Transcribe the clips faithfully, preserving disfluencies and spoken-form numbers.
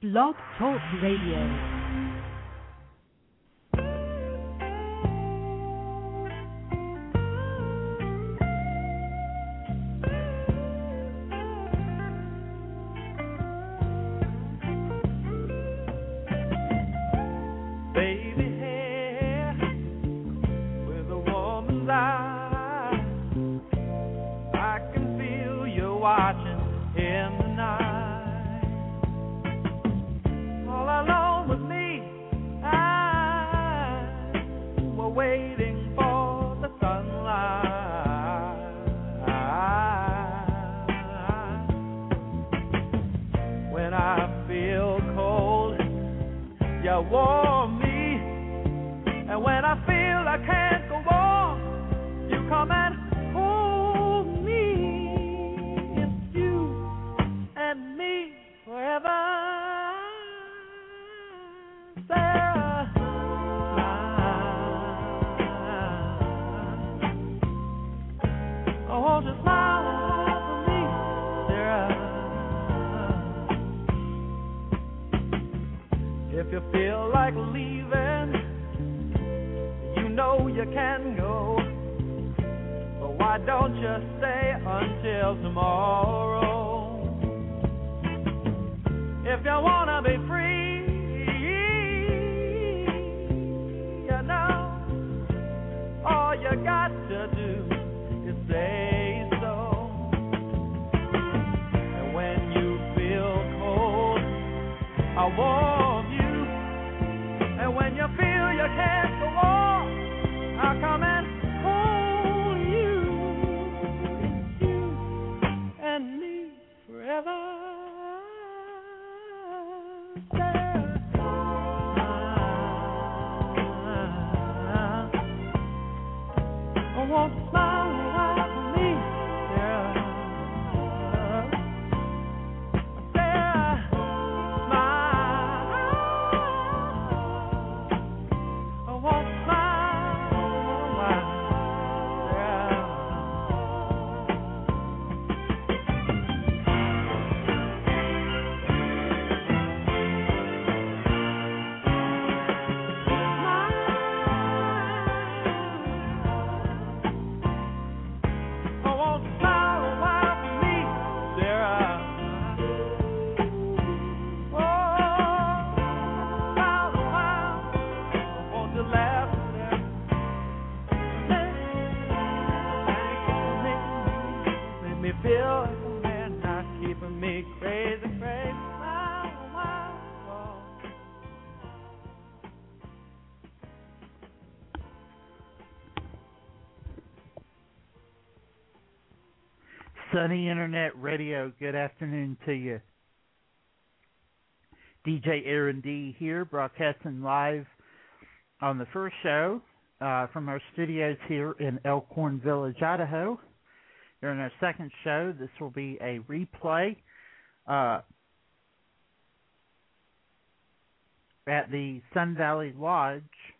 Blog Talk Radio. Sunny Internet Radio, good afternoon to you. D J Aaron D here, broadcasting live on the first show uh, from our studios here in Elkhorn Village, Idaho. During our second show, this will be a replay uh, at the Sun Valley Lodge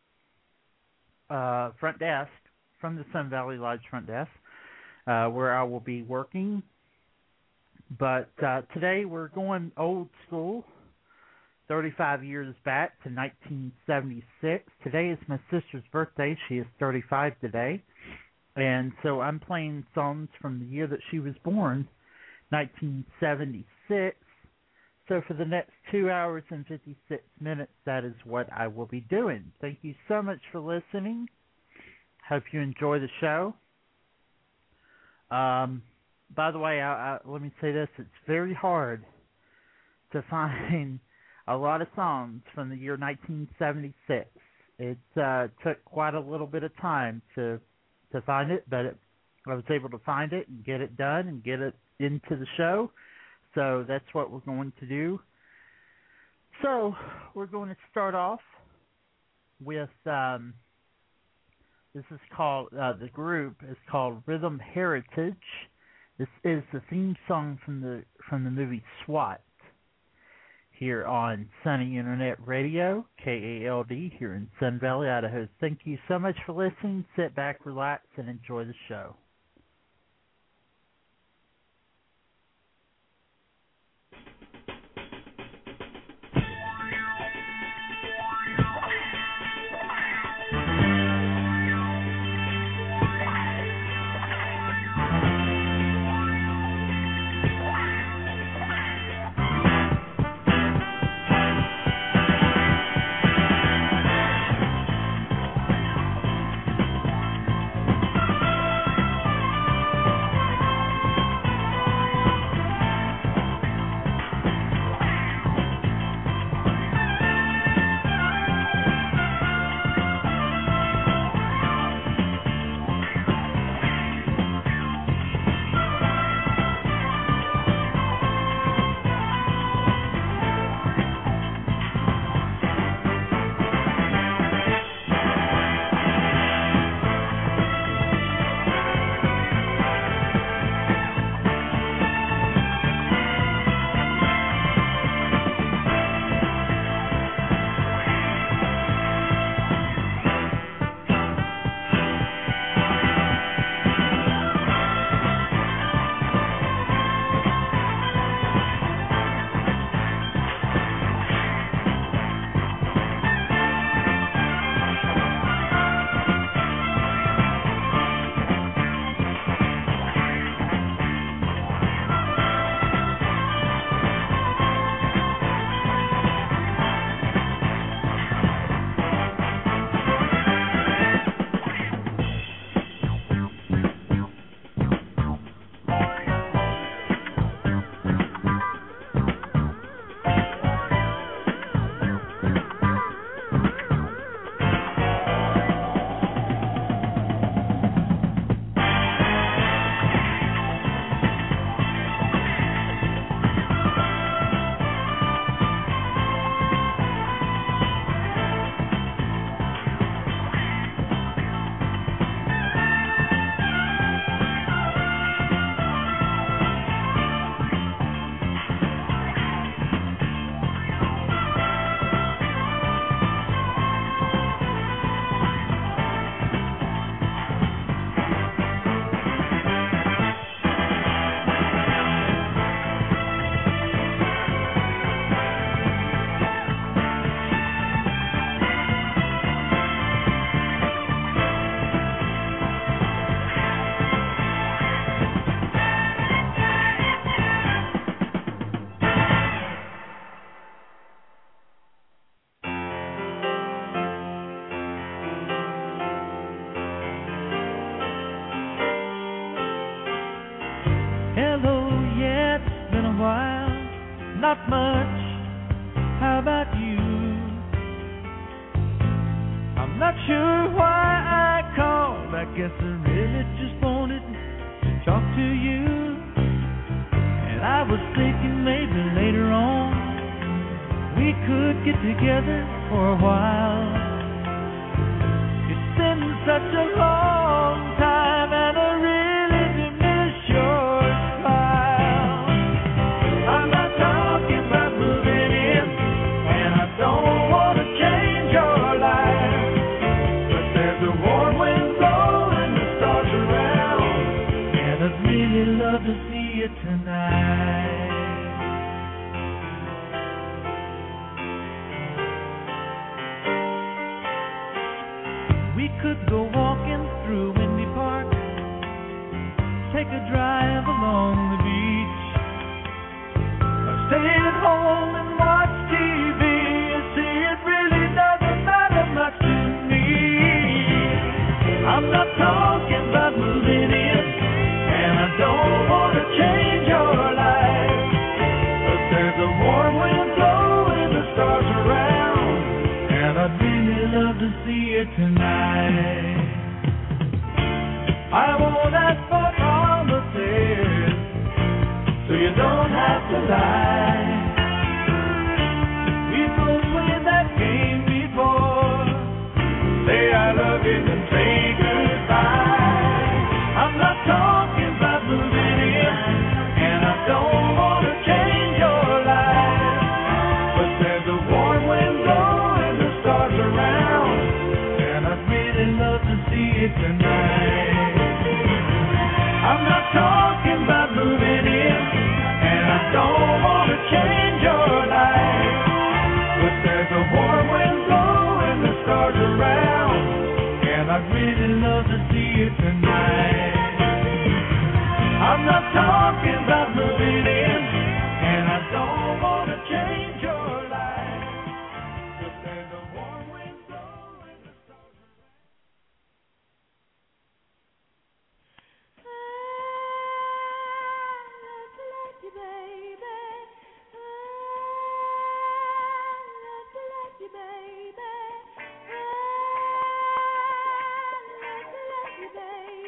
uh, front desk, from the Sun Valley Lodge front desk. Uh, where I will be working. But uh, today we're going old school, thirty-five years back to nineteen seventy-six. Today is my sister's birthday. She is thirty-five today. And so I'm playing songs from the year that she was born, nineteen seventy-six. So for the next two hours and fifty-six minutes, that is what I will be doing. Thank you so much for listening. Hope you enjoy the show. Um, by the way, I, I, let me say this, it's very hard to find a lot of songs from the year nineteen seventy-six. It uh, took quite a little bit of time to to find it, but it, I was able to find it and get it done and get it into the show. So that's what we're going to do. So we're going to start off with... Um, This is called, uh, the group is called Rhythm Heritage. This is the theme song from the from the movie SWAT here on Sunny Internet Radio, K A L D, here in Sun Valley, Idaho. Thank you so much for listening. Sit back, relax, and enjoy the show. guess I really just wanted to talk to you. And I was thinking maybe later on we could get together for a while. It's been such a long time and I really do miss your smile. I'm not talking about moving in, and I don't want to change your life, but there's a warm wind blowing the stars around, and I'd really love to see you tonight. We could go walking through Windy Park, take a drive along the beach, or stay at home and watch T V. You see, it really doesn't matter much to me. I'm not talking about moving in, and I don't want to change your life, but there's a warm wind blowing the stars around, and I'd really love to see you tonight. I won't ask for promises, so you don't have to lie. We both played that game before. Say I love you and say goodbye. I'm not talking about moving in, and I don't want to change your life, but there's a warm wind blowing the stars around, and I'd really love to see you tonight. I'm not talking about moving in, and I don't want to change your life, but there's a warm wind blowing the stars around, and I'd really love to see you tonight. I'm not talking about moving in, and I don't want to change your life, but there's a warm wind blowing the stars around. Baby,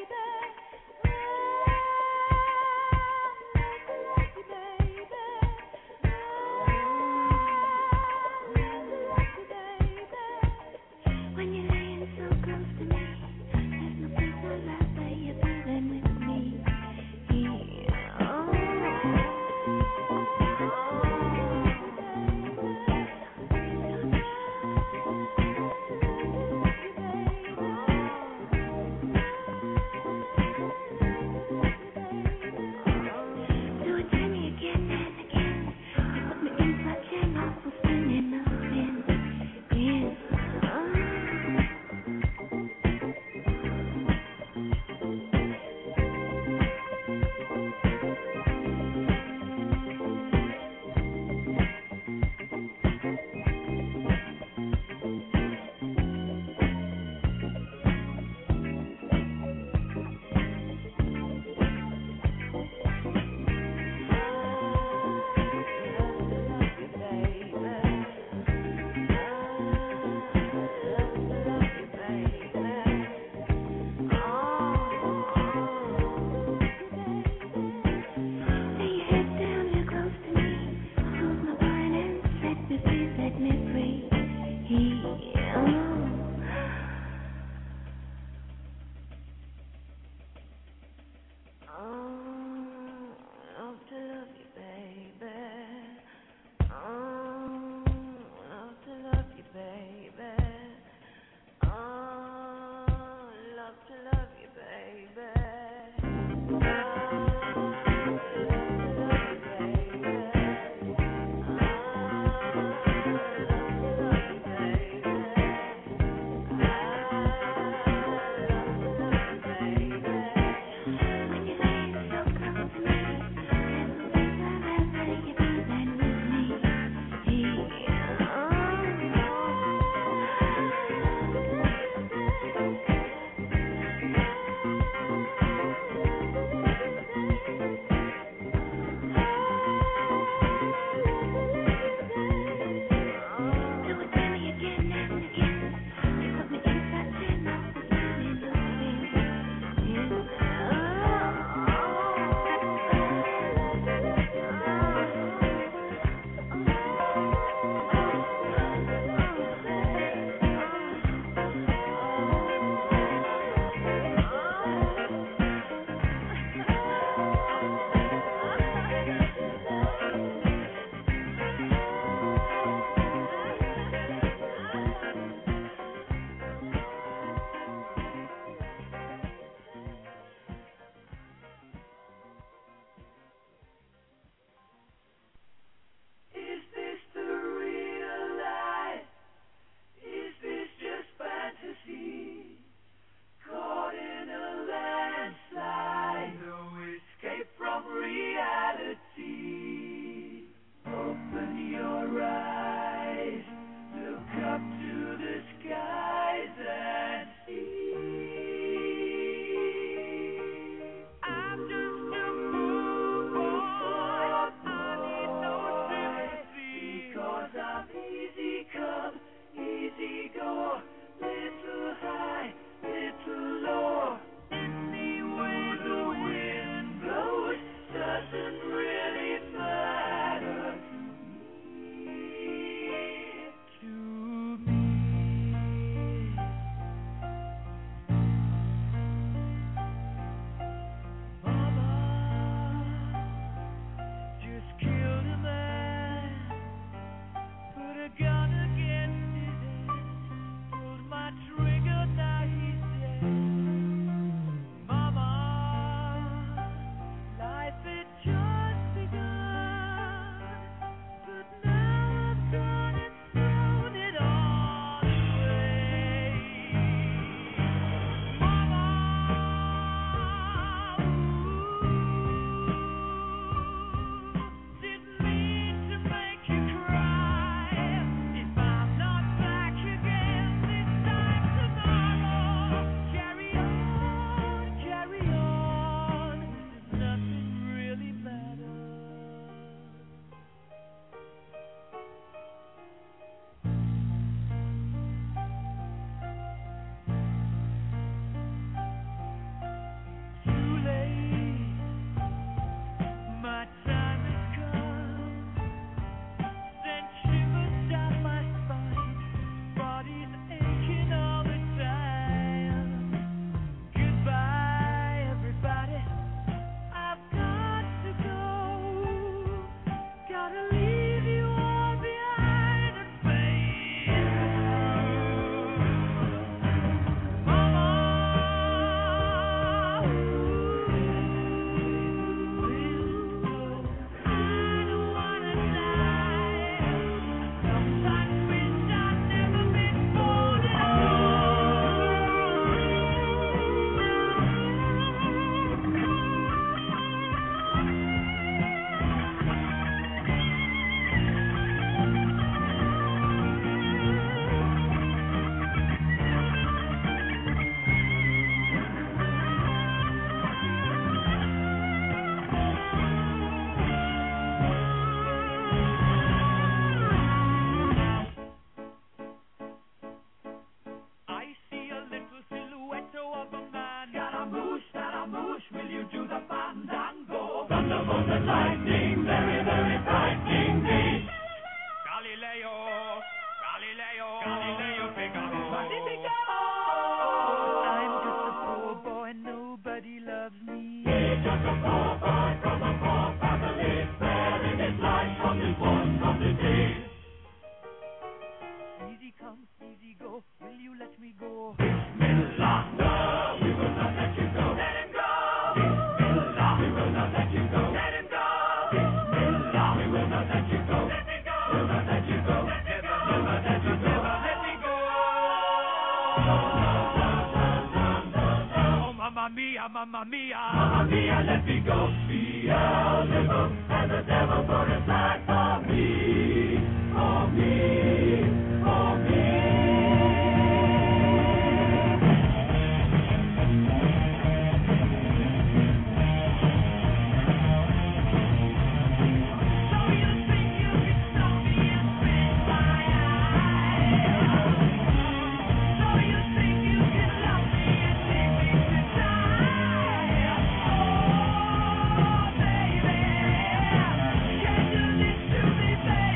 Baby, can you listen to me, baby?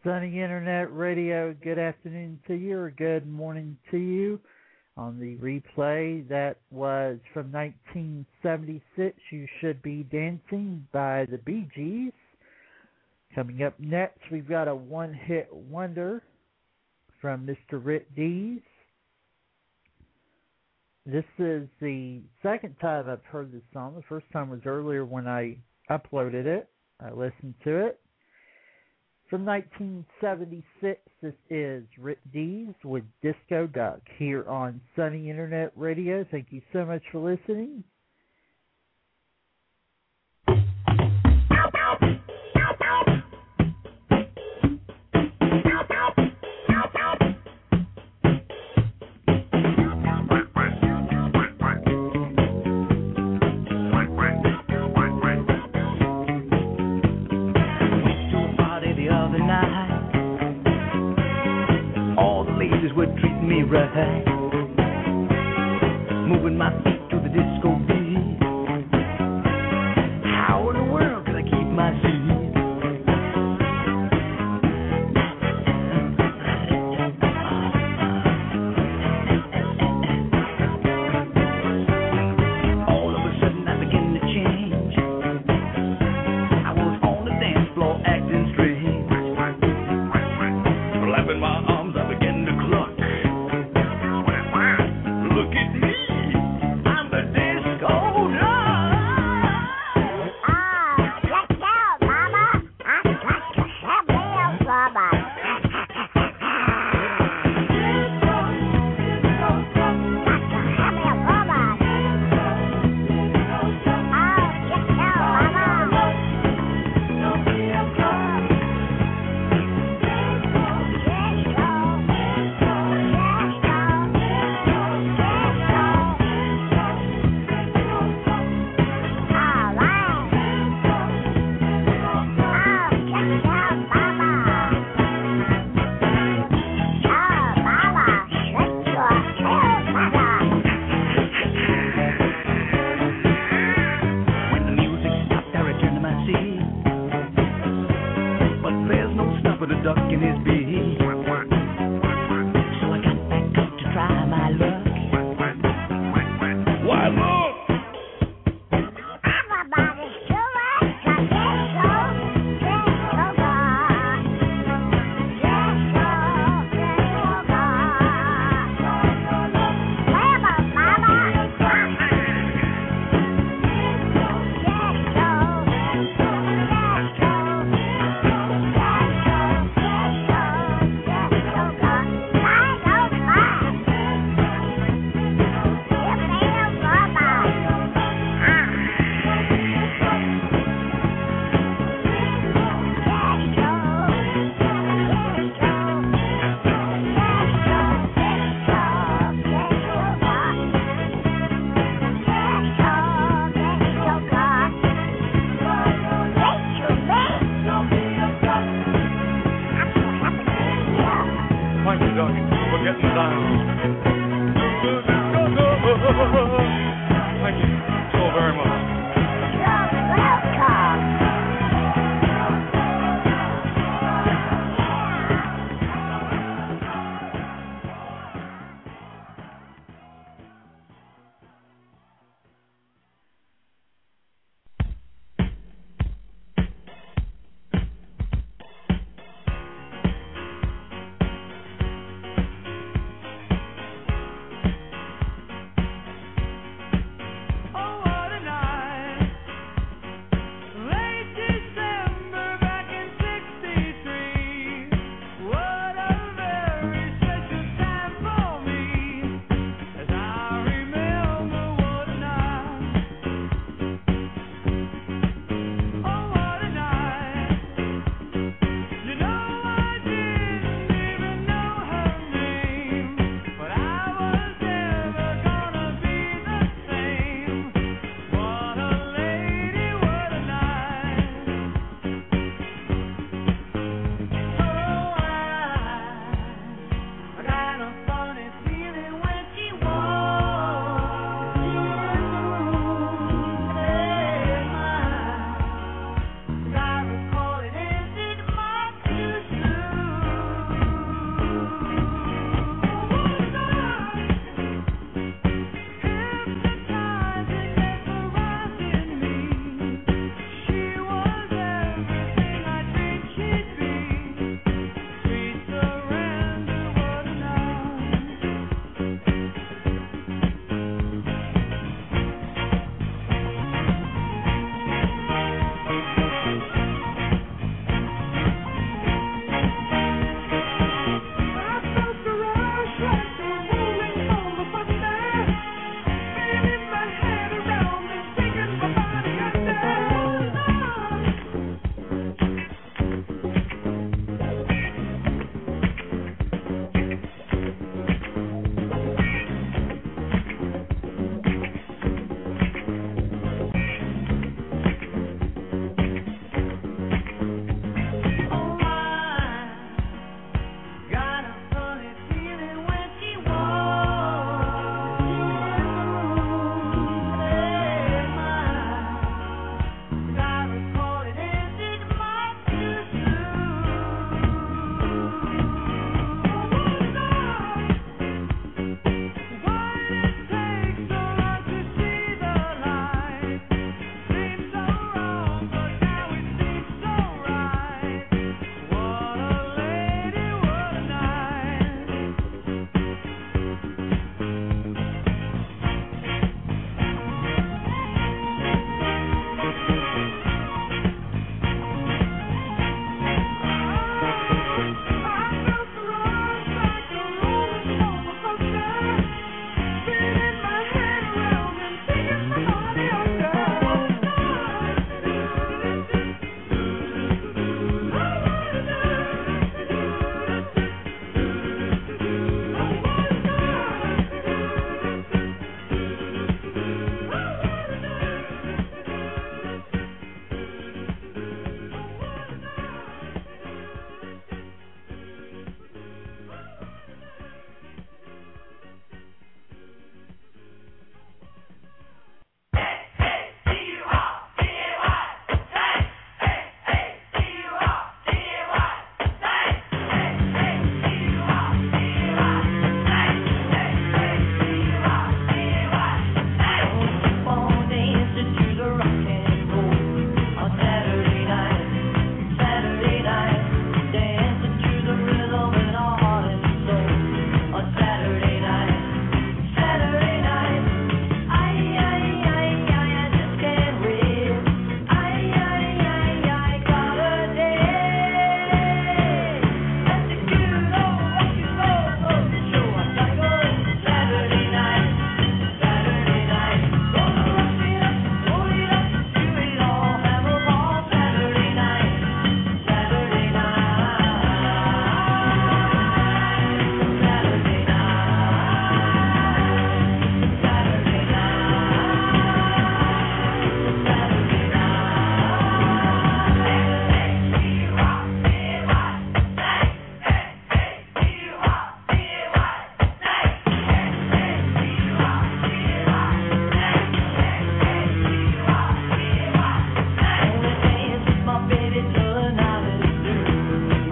Sunny Internet Radio. Good afternoon to you, or good morning to you. On the replay, that was from nineteen seventy-six, You Should Be Dancing by the Bee Gees. Coming up next, we've got a one-hit wonder from Mister Rick Dees. This is the second time I've heard this song. The first time was earlier when I uploaded it. I listened to it. From nineteen seventy-six, this is Rick Dees with Disco Duck here on Sunny Internet Radio. Thank you so much for listening. Right, moving my feet to the disco beat. How in the world can I keep my seat? All of a sudden I began to change. I was on the dance floor acting strange. Flapping my arms, I began to cluck. Look at me, I'm the disco duck. Oh, check out, Mama. I'd like to have me a Mama.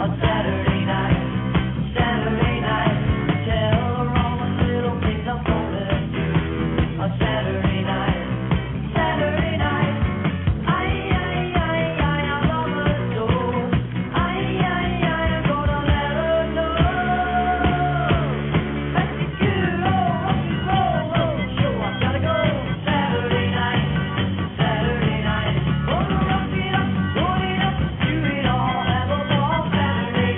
Saturday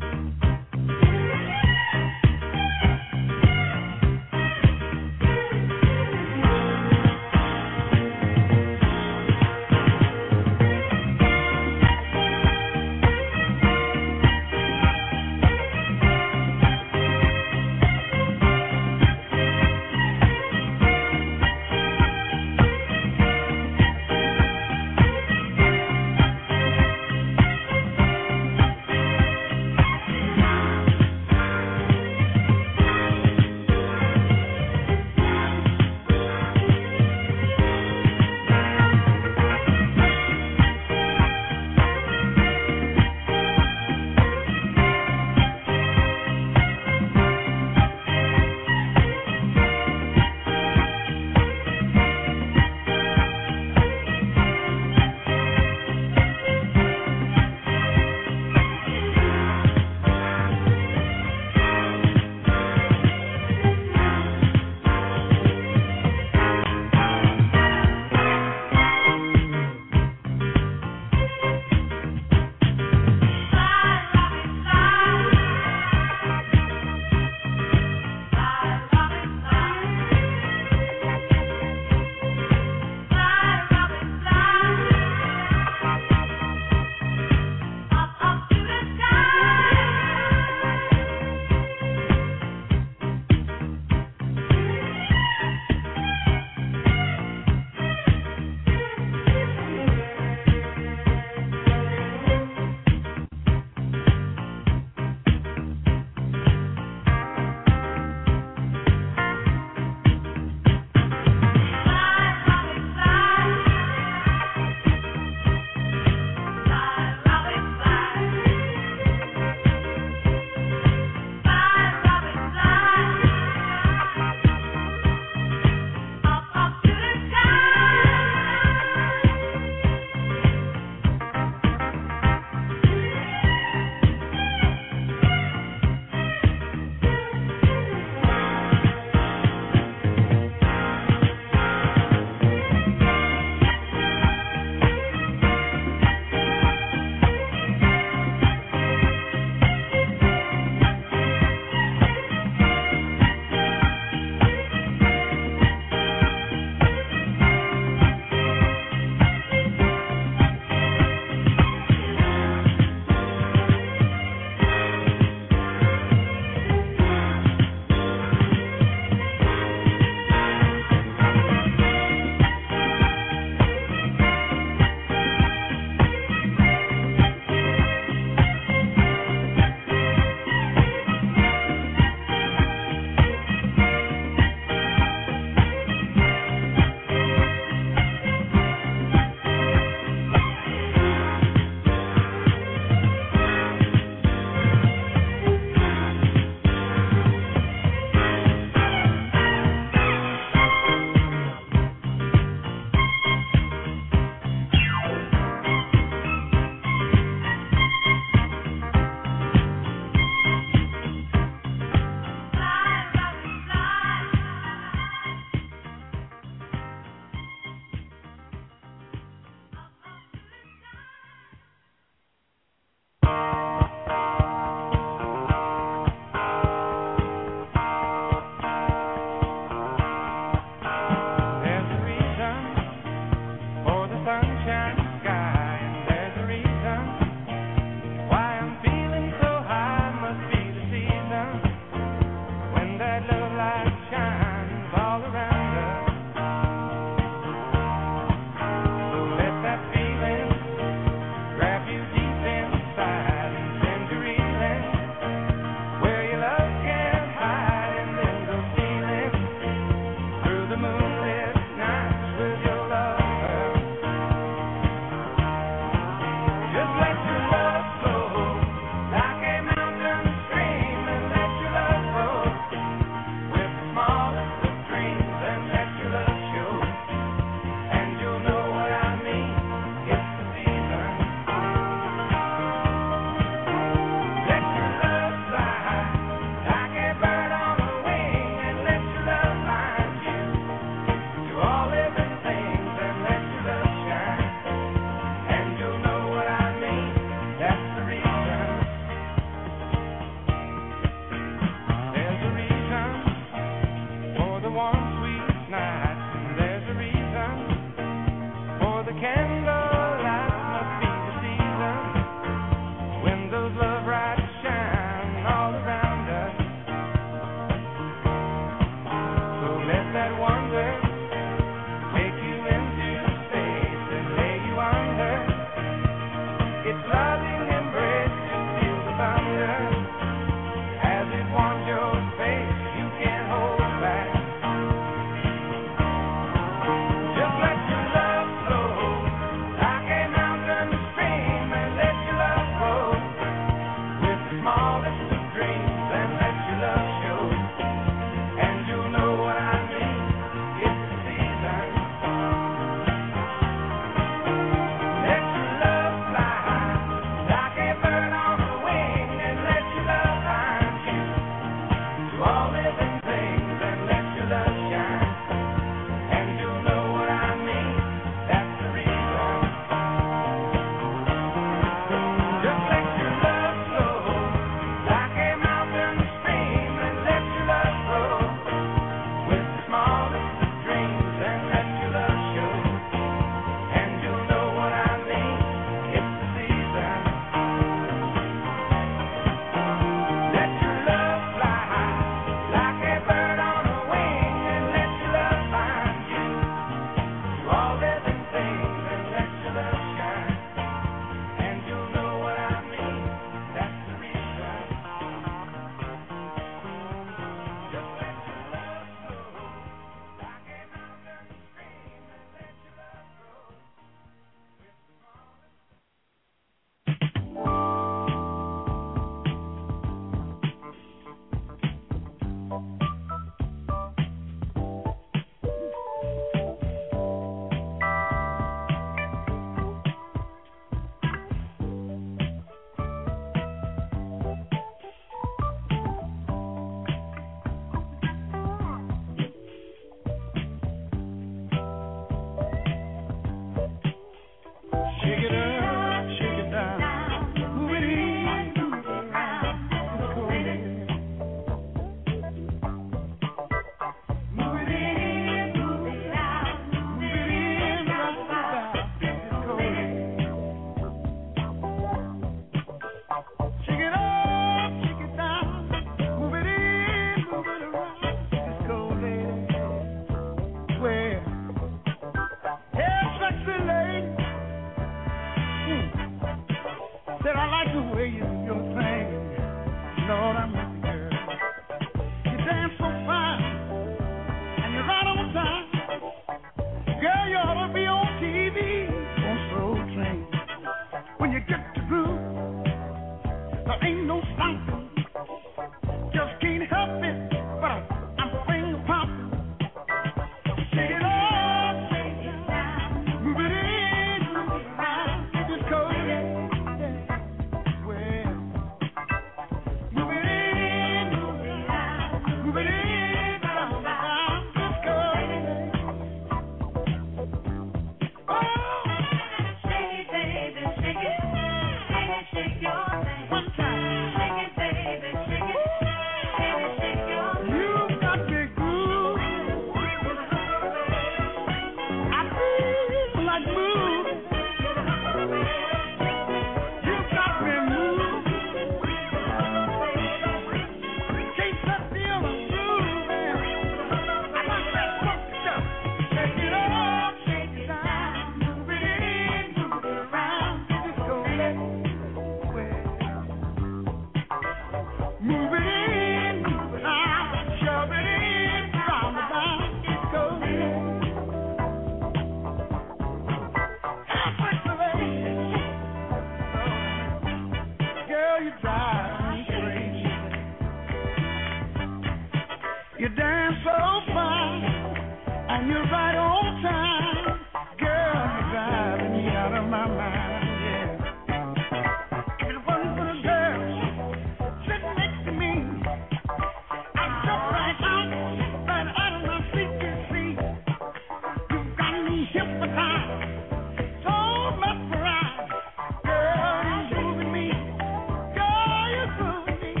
You dance so fine, and you're right on time. Girl, you're driving me out of my mind, yeah. If it wasn't for the girl sitting next to me, I'd jump right out, right out of my seat, you see. You got me hypnotized, so mesmerized. Girl, you're moving me. Girl, you're moving me.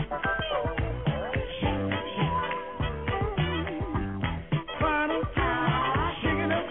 Final time, shaking up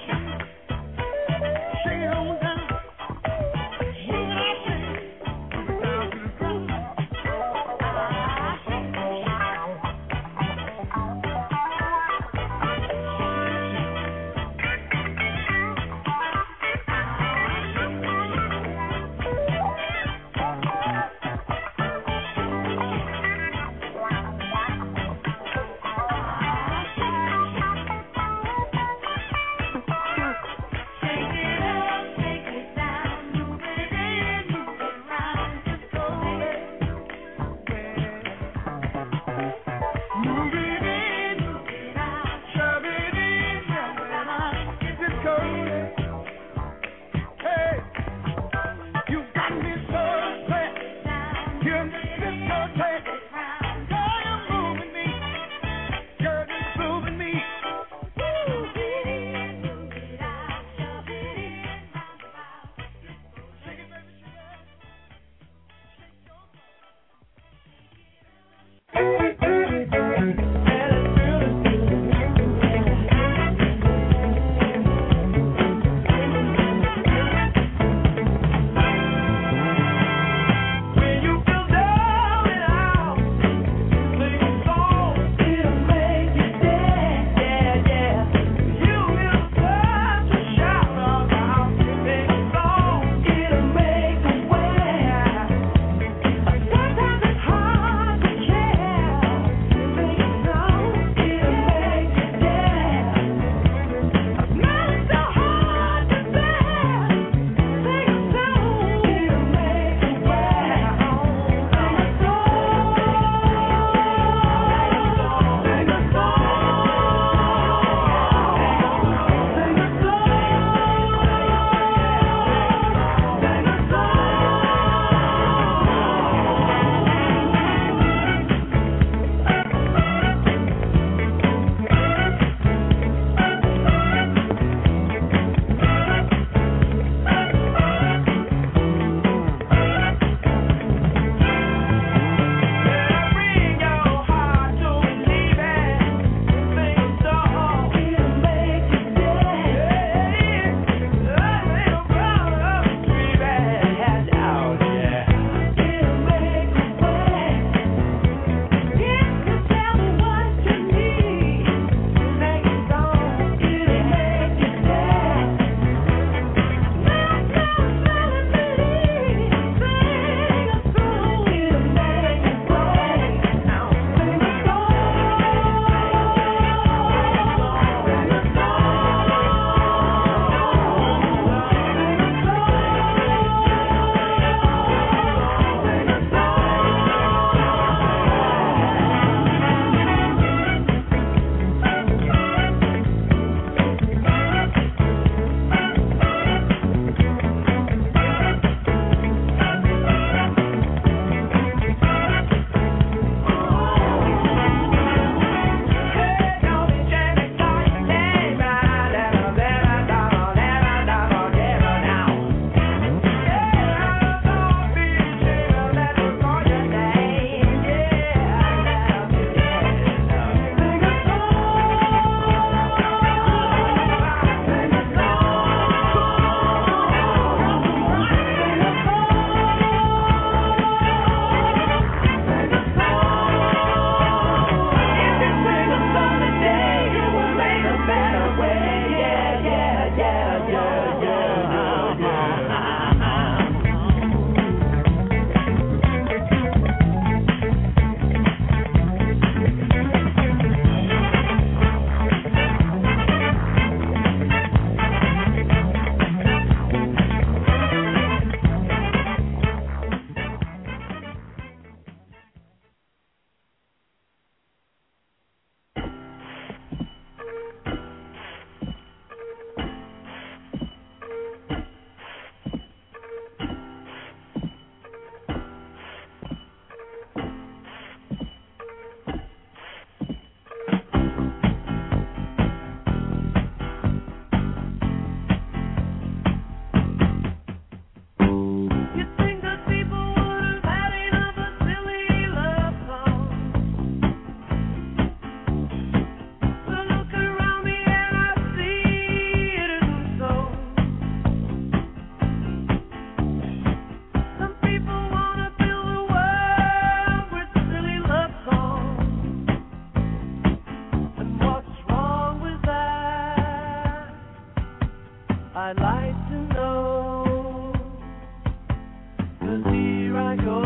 I'd like to know, 'cause here I go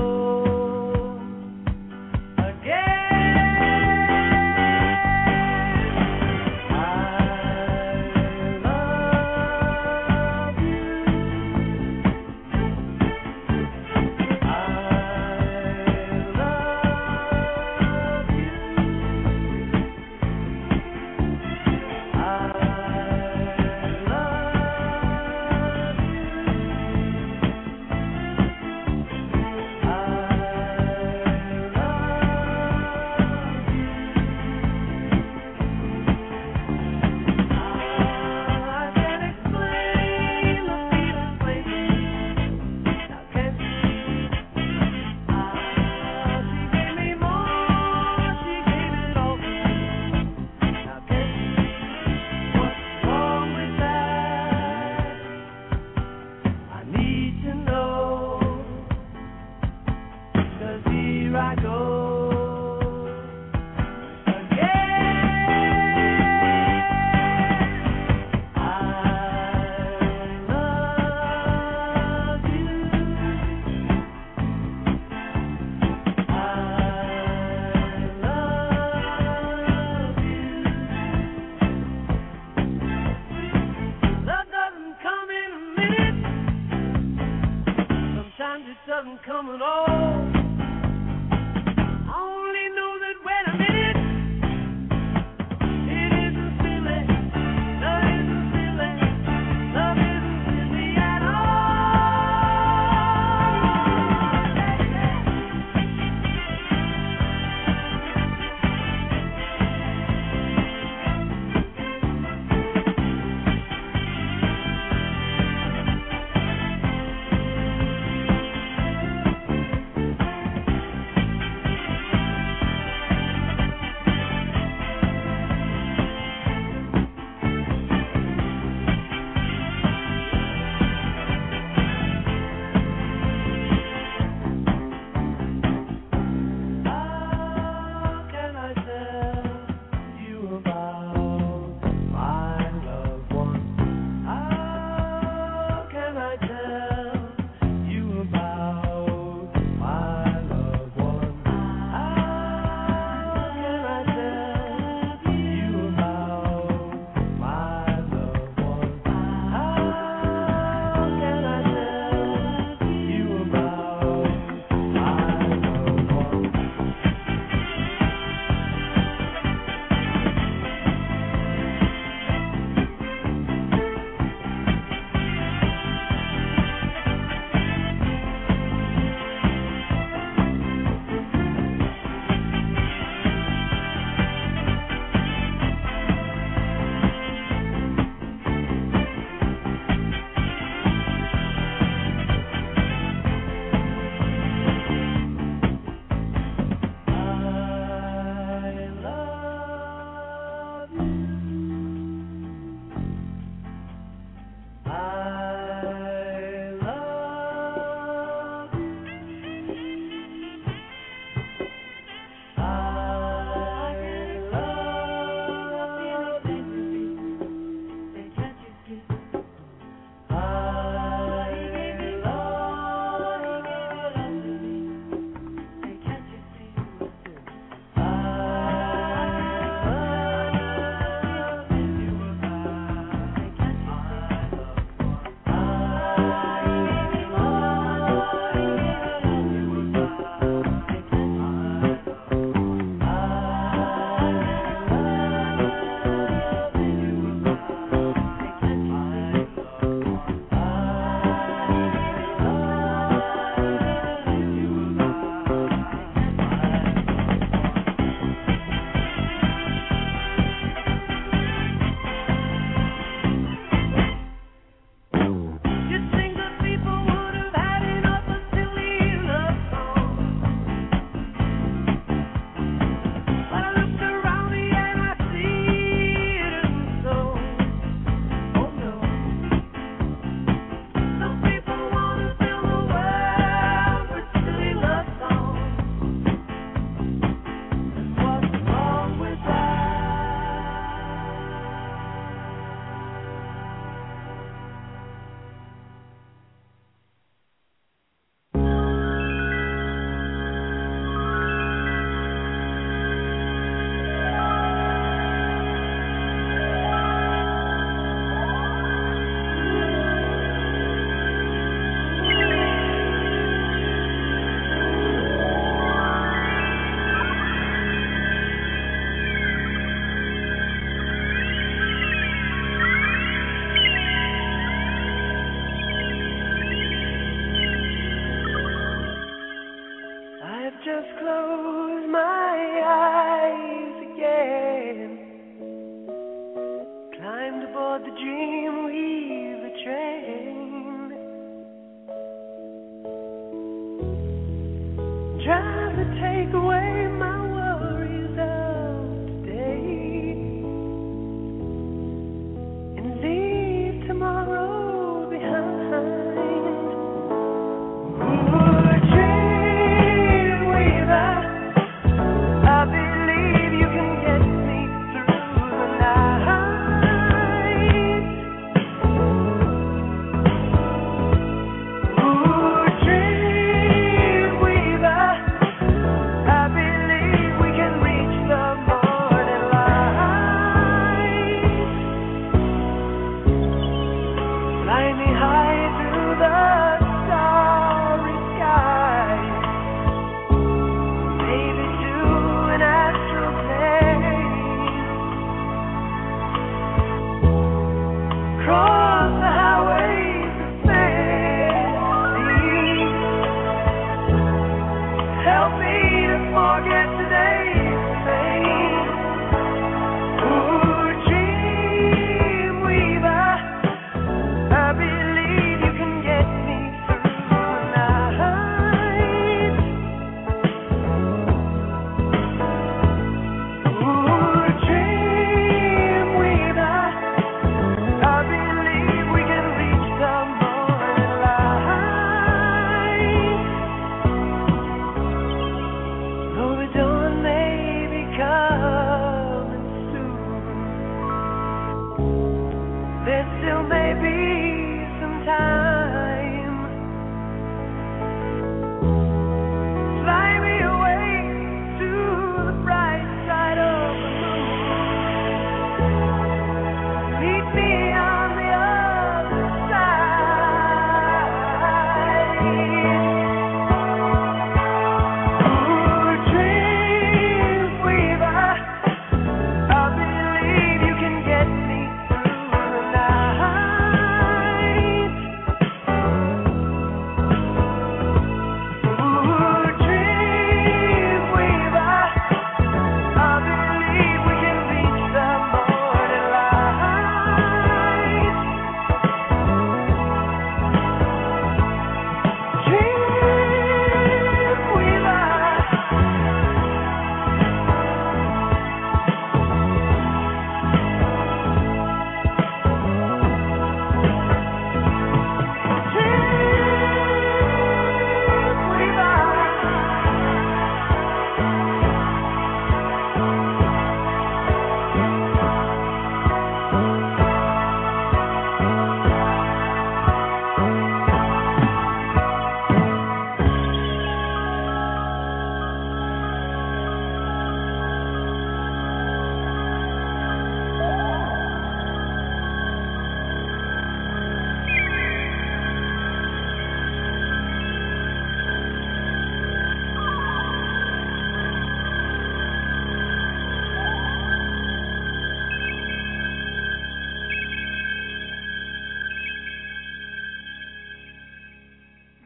again. I love you. I love you. I love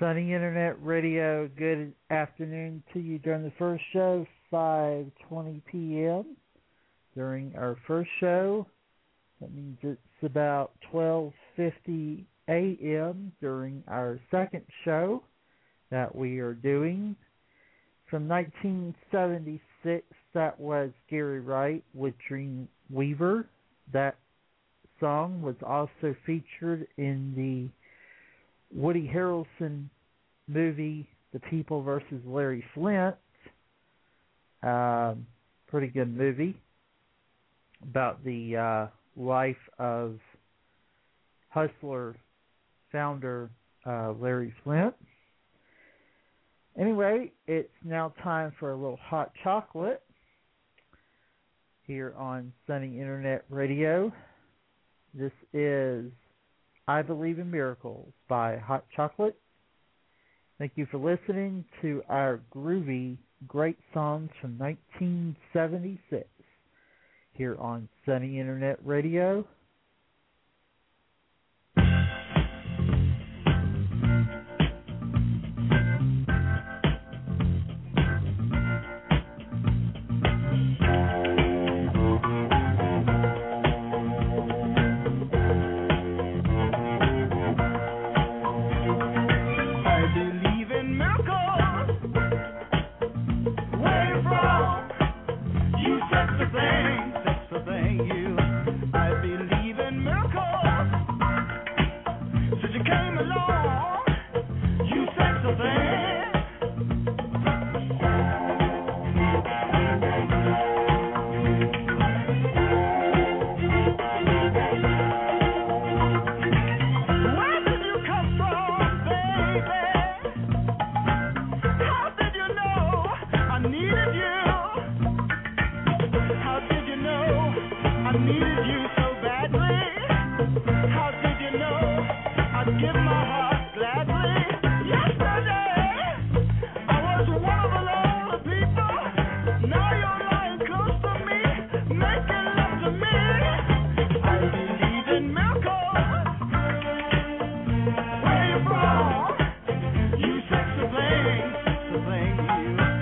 Sunny Internet Radio, good afternoon to you during the first show, five twenty p.m. During our first show, that means it's about twelve fifty a.m. during our second show that we are doing. From nineteen seventy-six, that was Gary Wright with Dreamweaver. That song was also featured in the Woody Harrelson movie, The People versus Larry Flint. Um, pretty good movie about the uh, life of Hustler founder uh, Larry Flint. Anyway, it's now time for a little hot chocolate here on Sunny Internet Radio. This is I Believe in Miracles by Hot Chocolate. Thank you for listening to our groovy, great songs from nineteen seventy-six here on Sunny Internet Radio.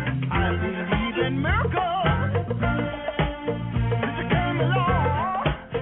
Miracles, you came along.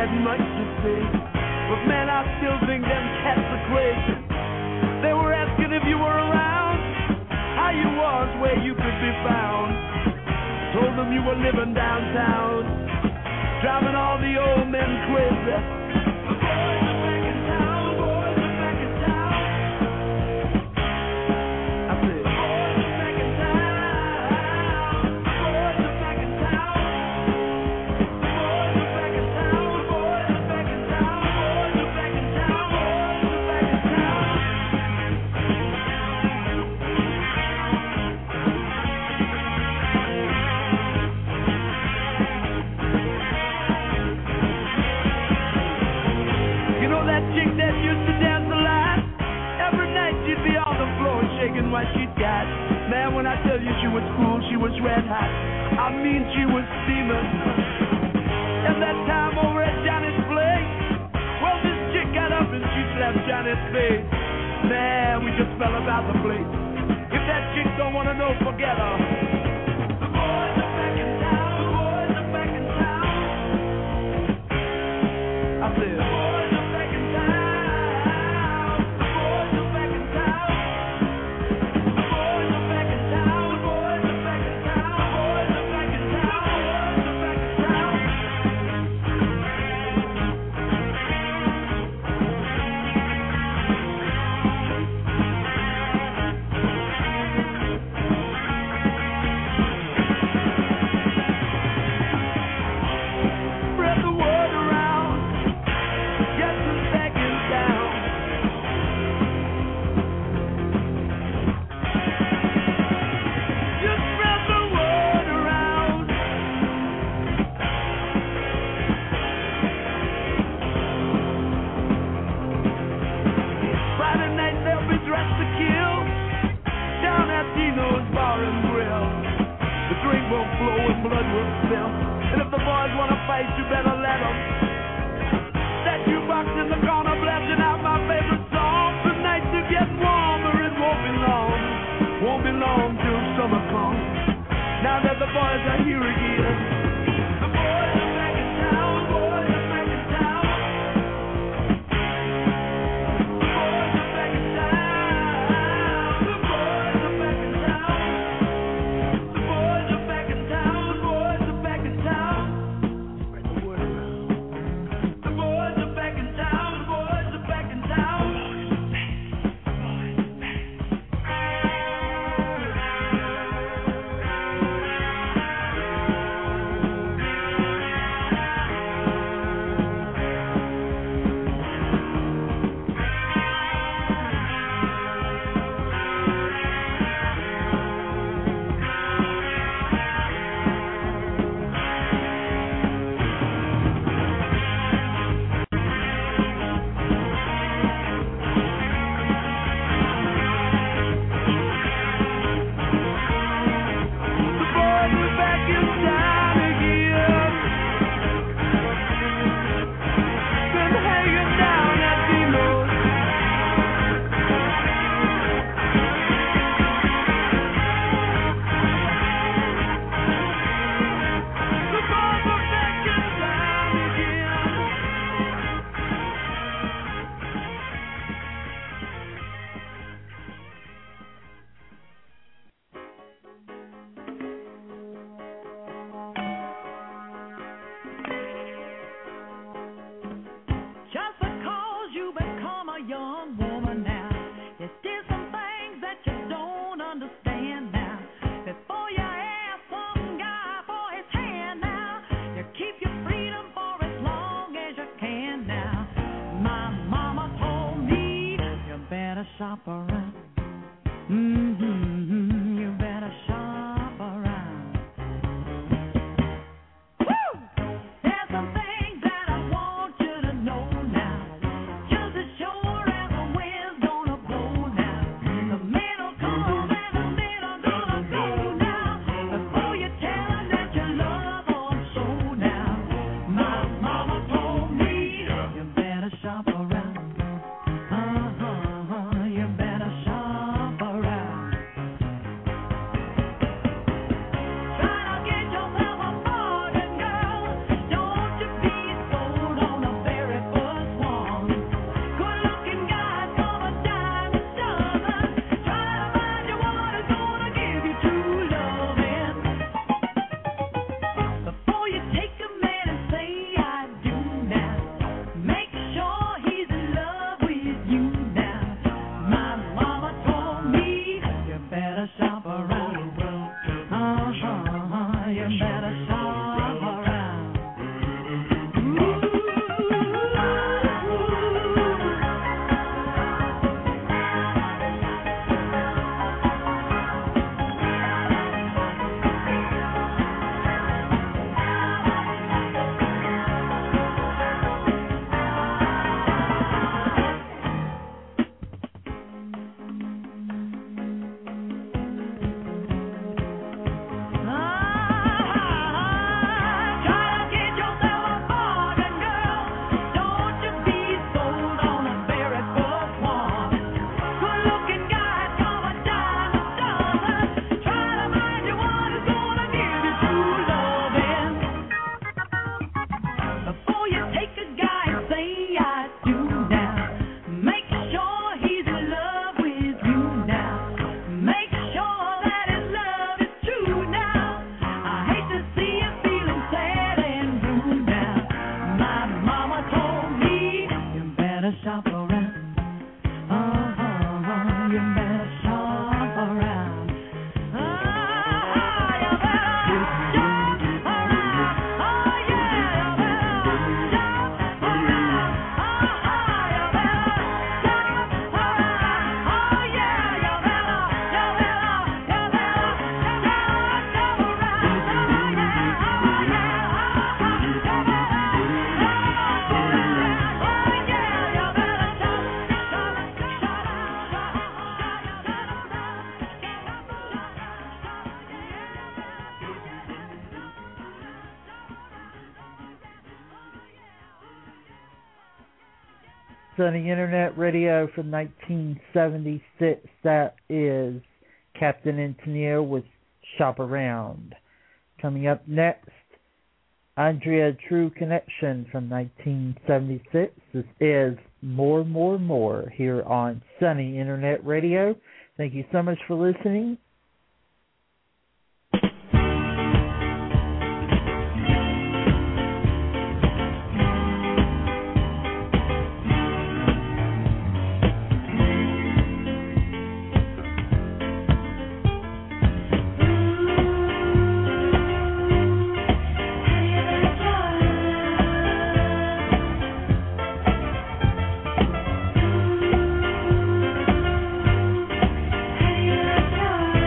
had much to say, but man, I still think them cats are crazy. They were asking if you were around, how you was, where you could be found. Told them you were living downtown, driving all the old men crazy. The boys are back in town, the boys are back in town. I said, the boys are back in town, the boys are back in town. The boys are back in town, the boys are back in town, the boys are back in town, the boys are back in town. You know that chick that used to dance a lot? Every night she'd be on the floor shaking what she'd got. Man, when I tell you she was cool, she was red hot. I mean, she was steaming. And that time over at Johnny's place, well, this chick got up and she slapped Johnny's face. Man, we just fell about the place. If that chick don't want to know, forget her. The boys are back in town, the boys are back in town. I said, the boys are back in town, the boys are back in town. The boys are back in town, the boys are back in town, the boys are back in town, the boys are back in town. Spread the word around, yes, we're back in town. Just spread the word around. Friday night they'll be dressed to kill down at Dino's Bar and Grill. The drink will flow and blood will spill. And if the boys want to fight, you better let them. That jukebox in the corner blasting out my favorite song. The nights are getting warmer, it won't be long. Won't be long till summer comes. Now that the boys are here again. The boys are back in town, the boys are back in town. The boys are back in town, the boys are back in town. The boys are back in town, the boys are back in town. Spread the word around. The boys are back in town, the boys are back in town. shop around. Oh, you better shop around. Oh, you better shop around. Oh, yeah, you better shop around. Oh, you better shop around. Oh, yeah, you better, you better, you better, you better shop around. Oh, yeah, oh, yeah, oh, you better shop around. Oh, yeah, you better shop, shop, Sunny Internet Radio from nineteen seventy-six. That is Captain Antonio with Shop Around. Coming up next, Andrea True Connection from nineteen seventy-six. This is More, More, More here on Sunny Internet Radio. Thank you so much for listening. Hey,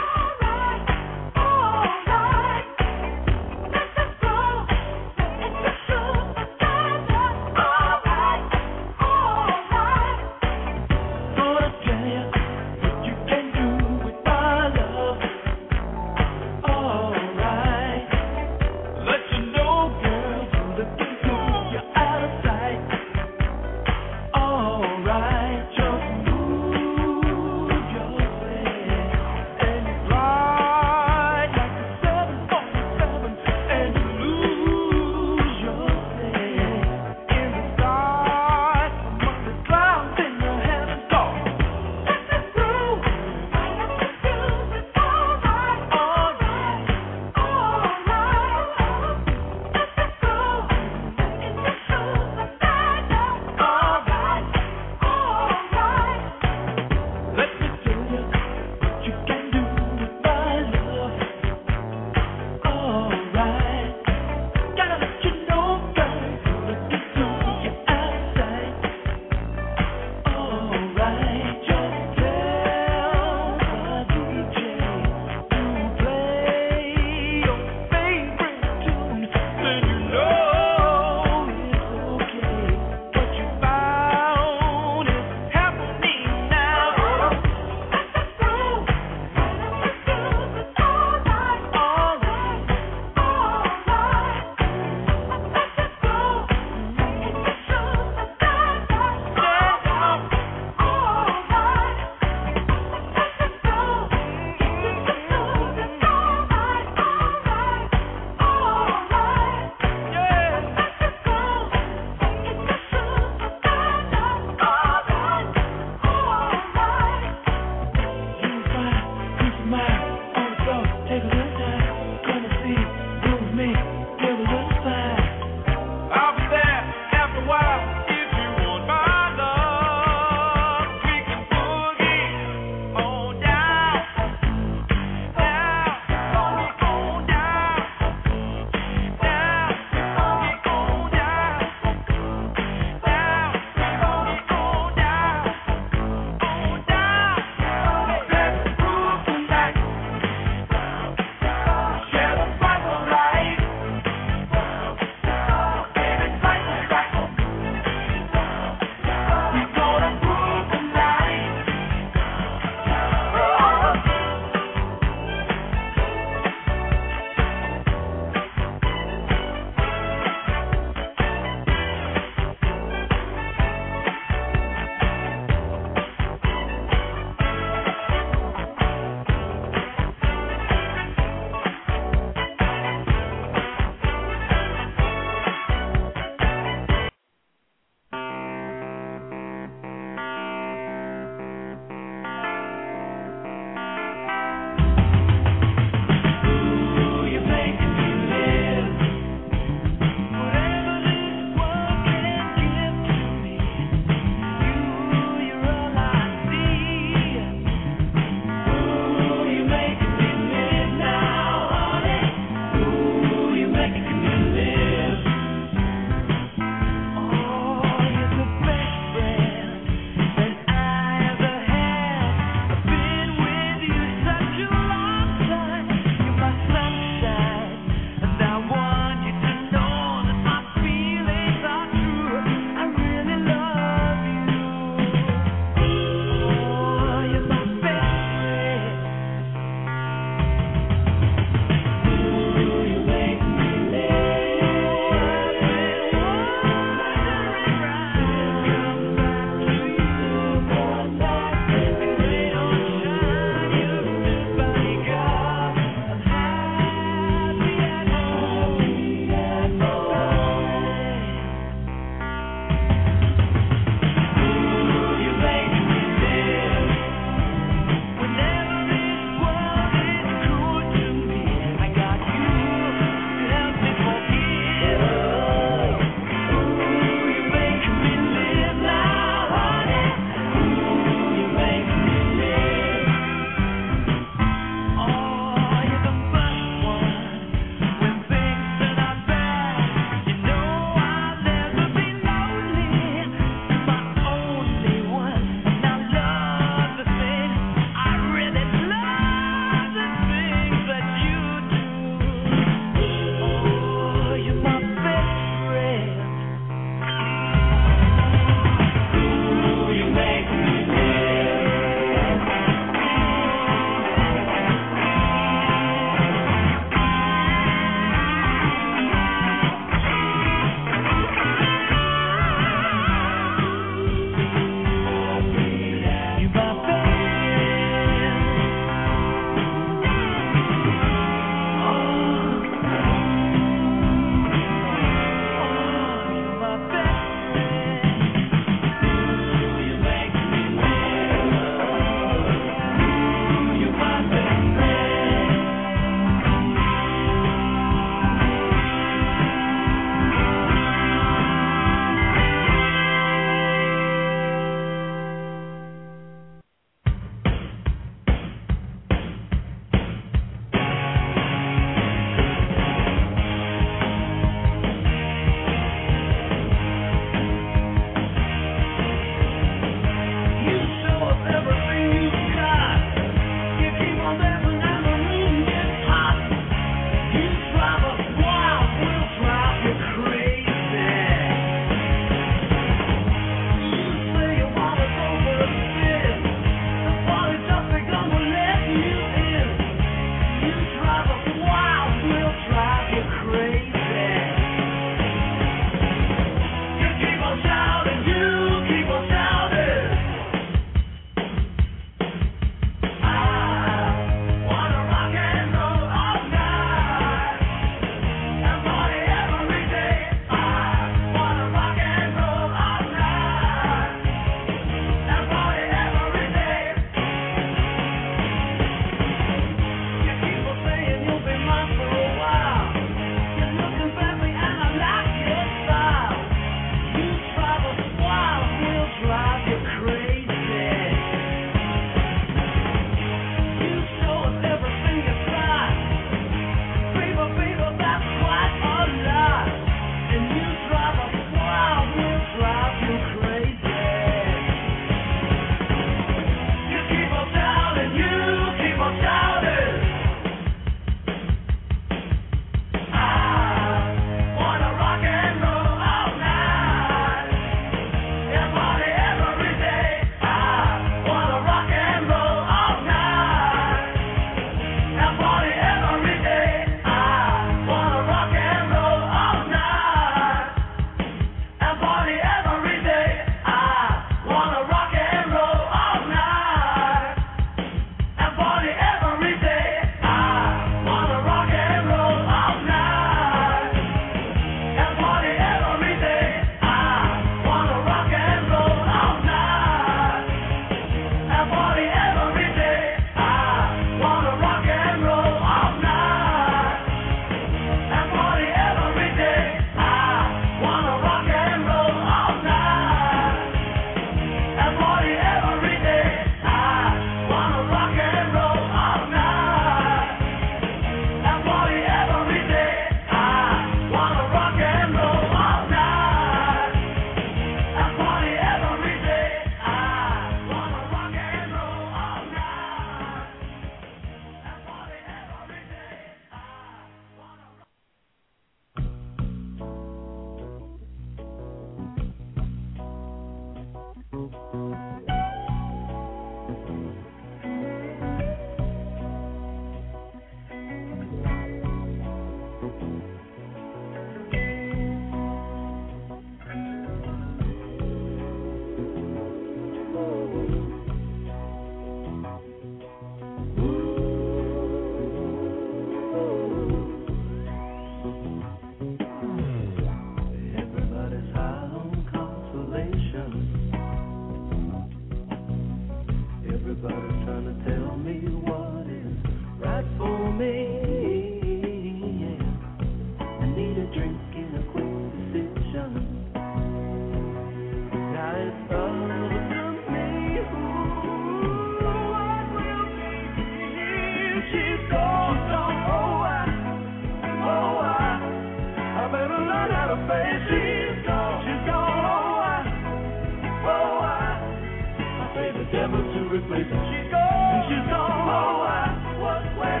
she's gone, gone. Oh, I, oh, I, I better learn how to face. She's gone, she's gone. Oh, I, oh, I, I pay the devil to replace her. She's gone, she's gone. Oh, I, what went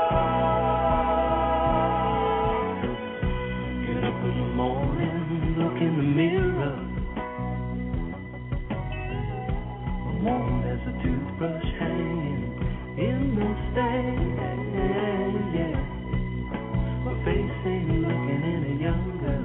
wrong? Get up in the morning, look in the mirror. Warm as a toothbrush hanging in the stand, yeah. My face ain't looking any younger.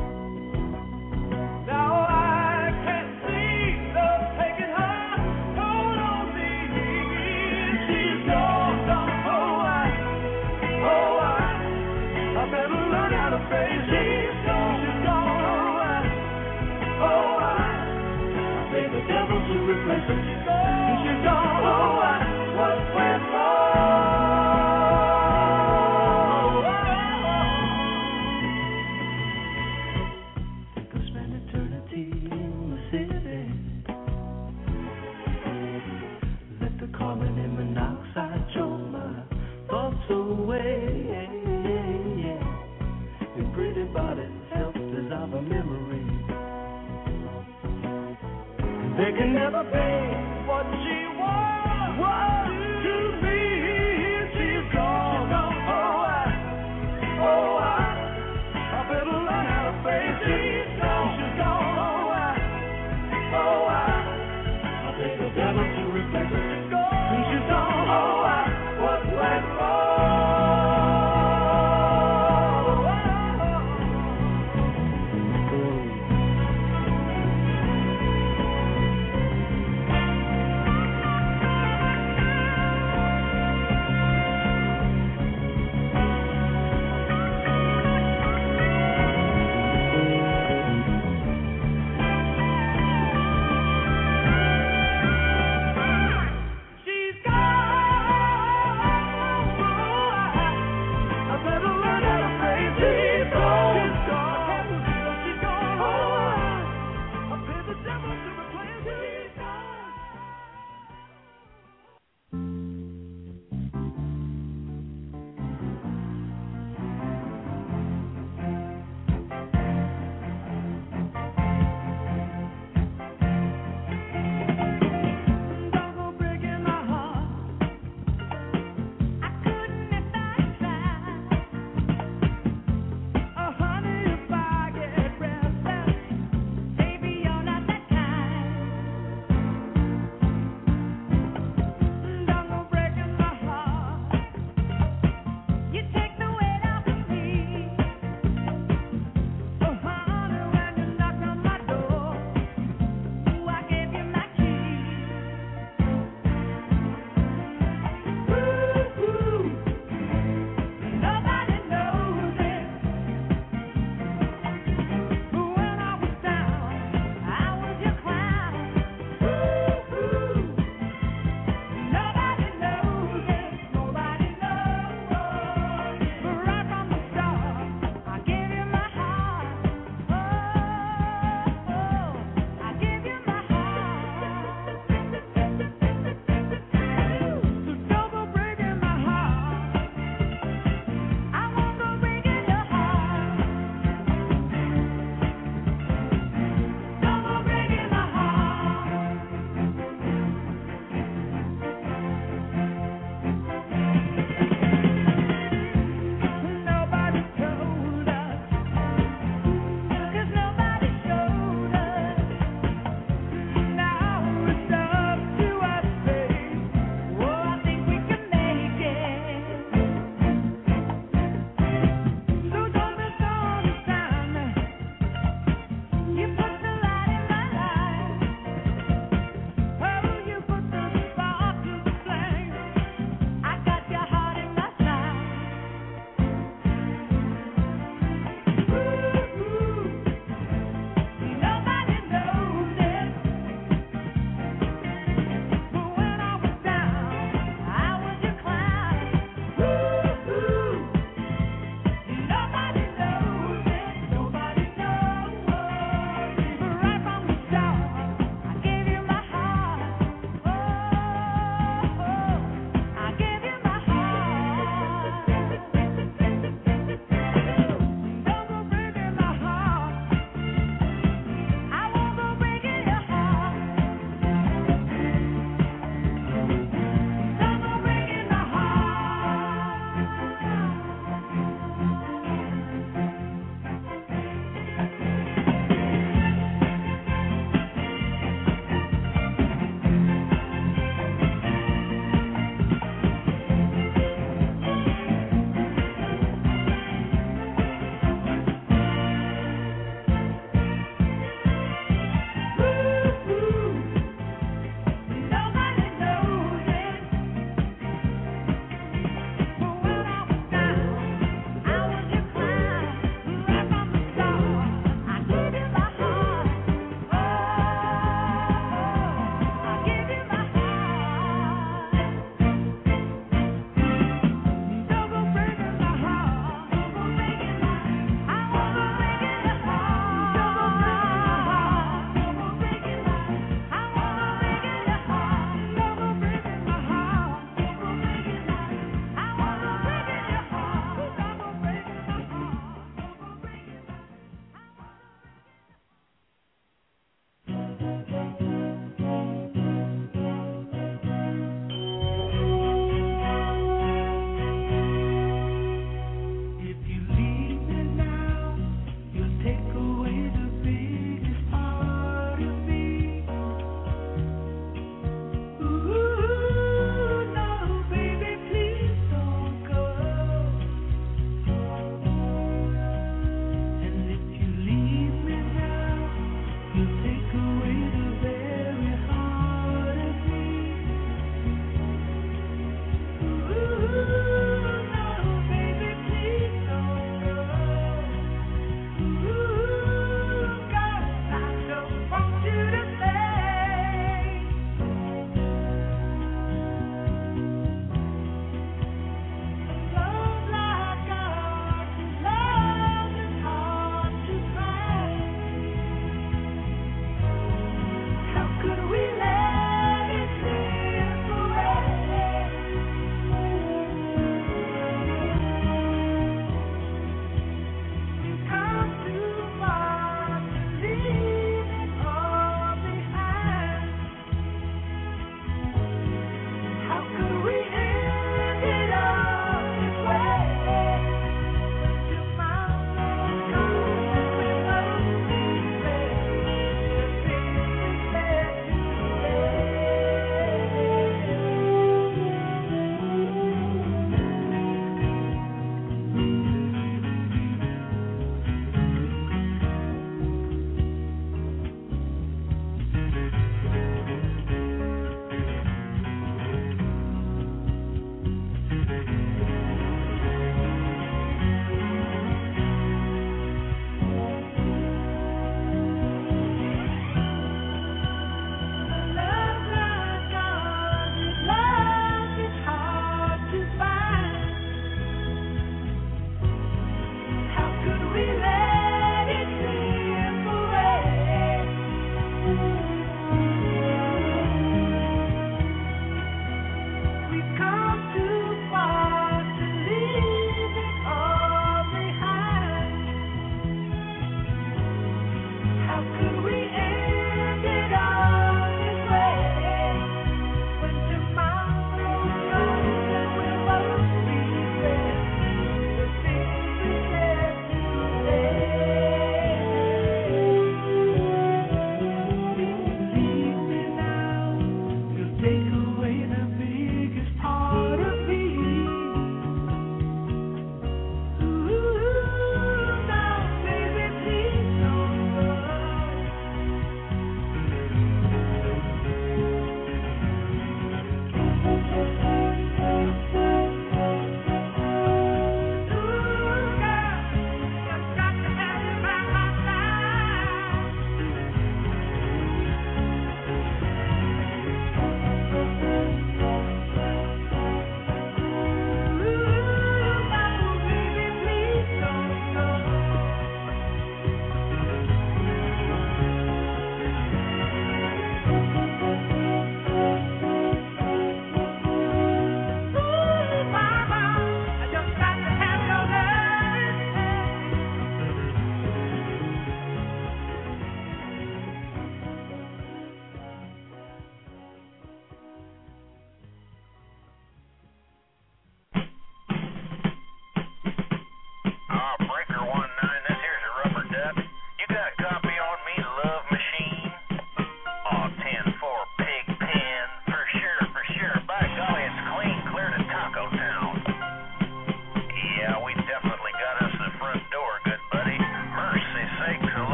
Now I can see love taking her hold on me. She's gone, gone. Oh, I, oh, I, I better learn how to face. She's gone, she's gone. Oh, I, oh, I, I pay the devil to replace her. She's gone, she's gone. Oh, I, what went wrong? Think I'll spend eternity in the city. Let the carbon and monoxide choke my thoughts away. And pretty bodies help dissolve a memory. They can never be what she was, was to me. She's gone, gone. Oh, I, oh, I, I better learn how to face. She's gone, she's gone. Oh, I, oh, I, I pay the devil to replace her. She's gone, she's gone. Oh, I, what went wrong?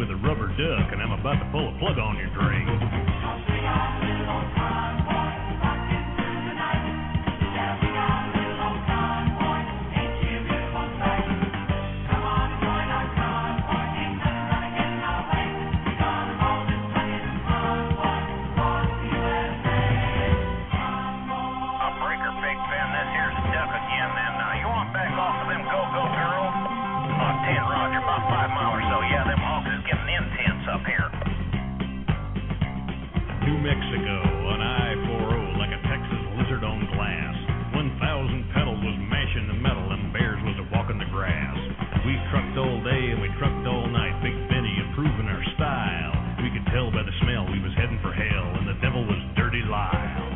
of the Rubber Duck, and I'm about to pull a plug on your drink. New Mexico, on I forty, like a Texas lizard on glass. one thousand pedals was mashing the metal, and bears was a walking the grass. We trucked all day and we trucked all night, Big Benny improving our style. We could tell by the smell we was heading for hell, and the devil was Dirty Lyle.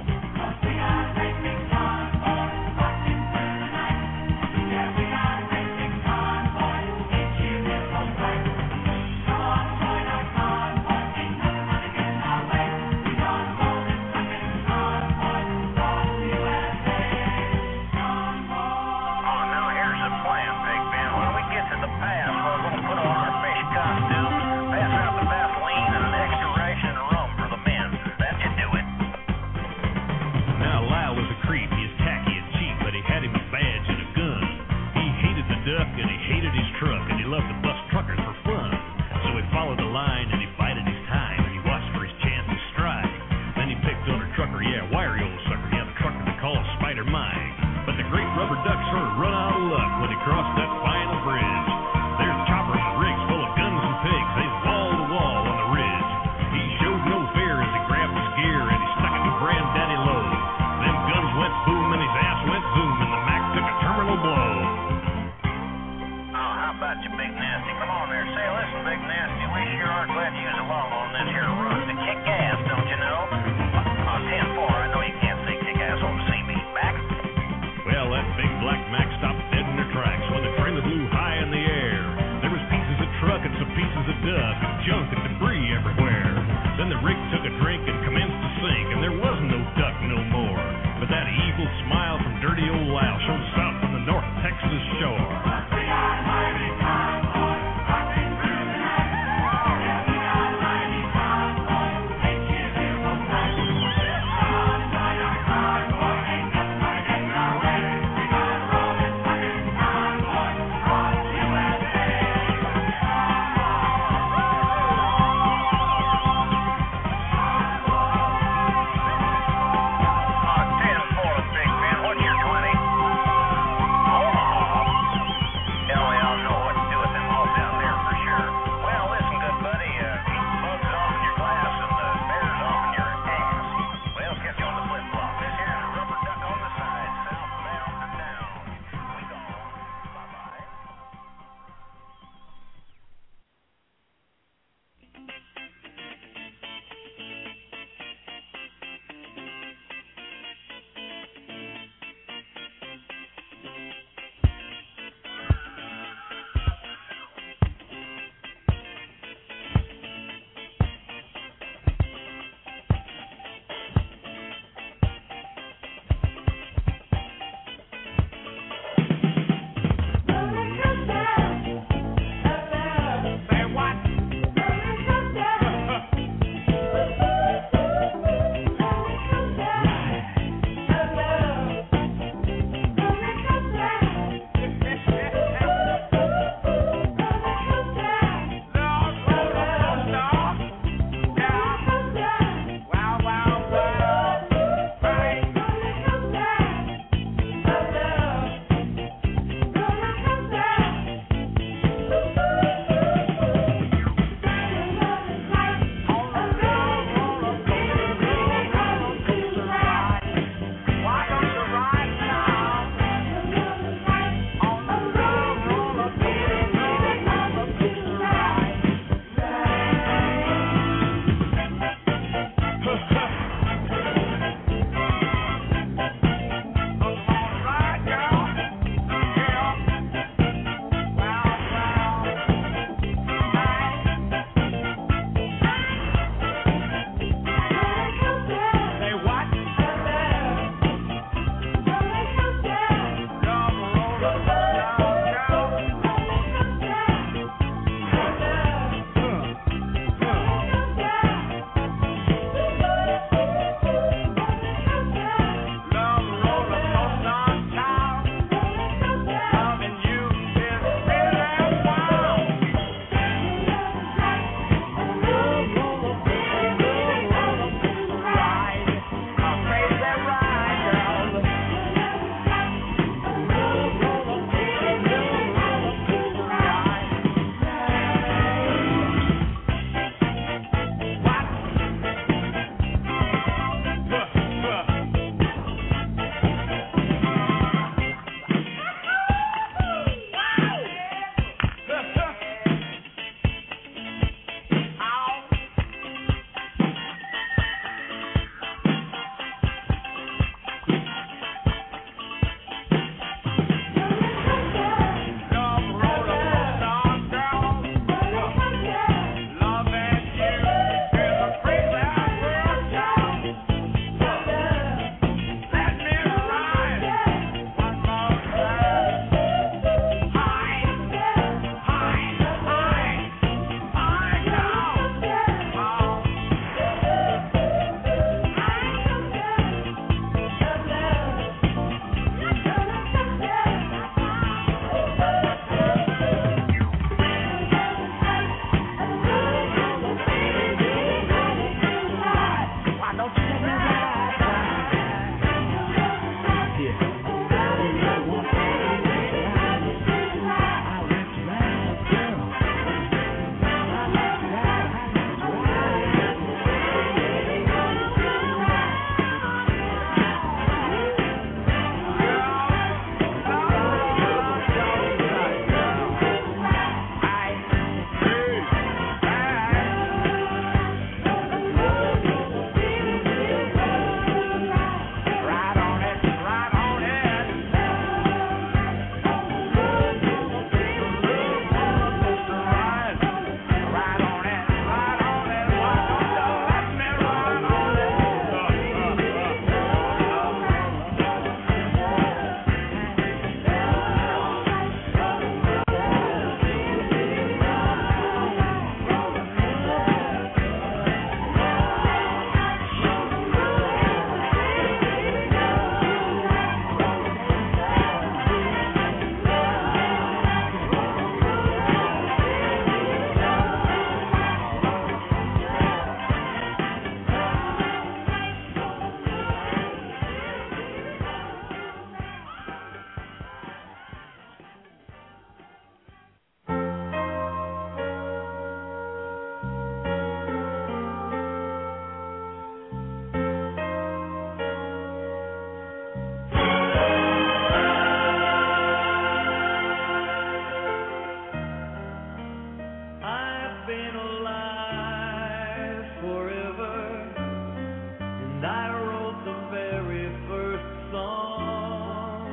been alive forever, and I wrote the very first song.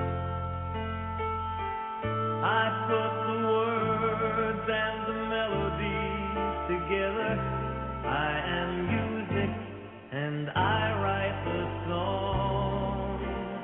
I put the words and the melodies together. I am music, and I write the song.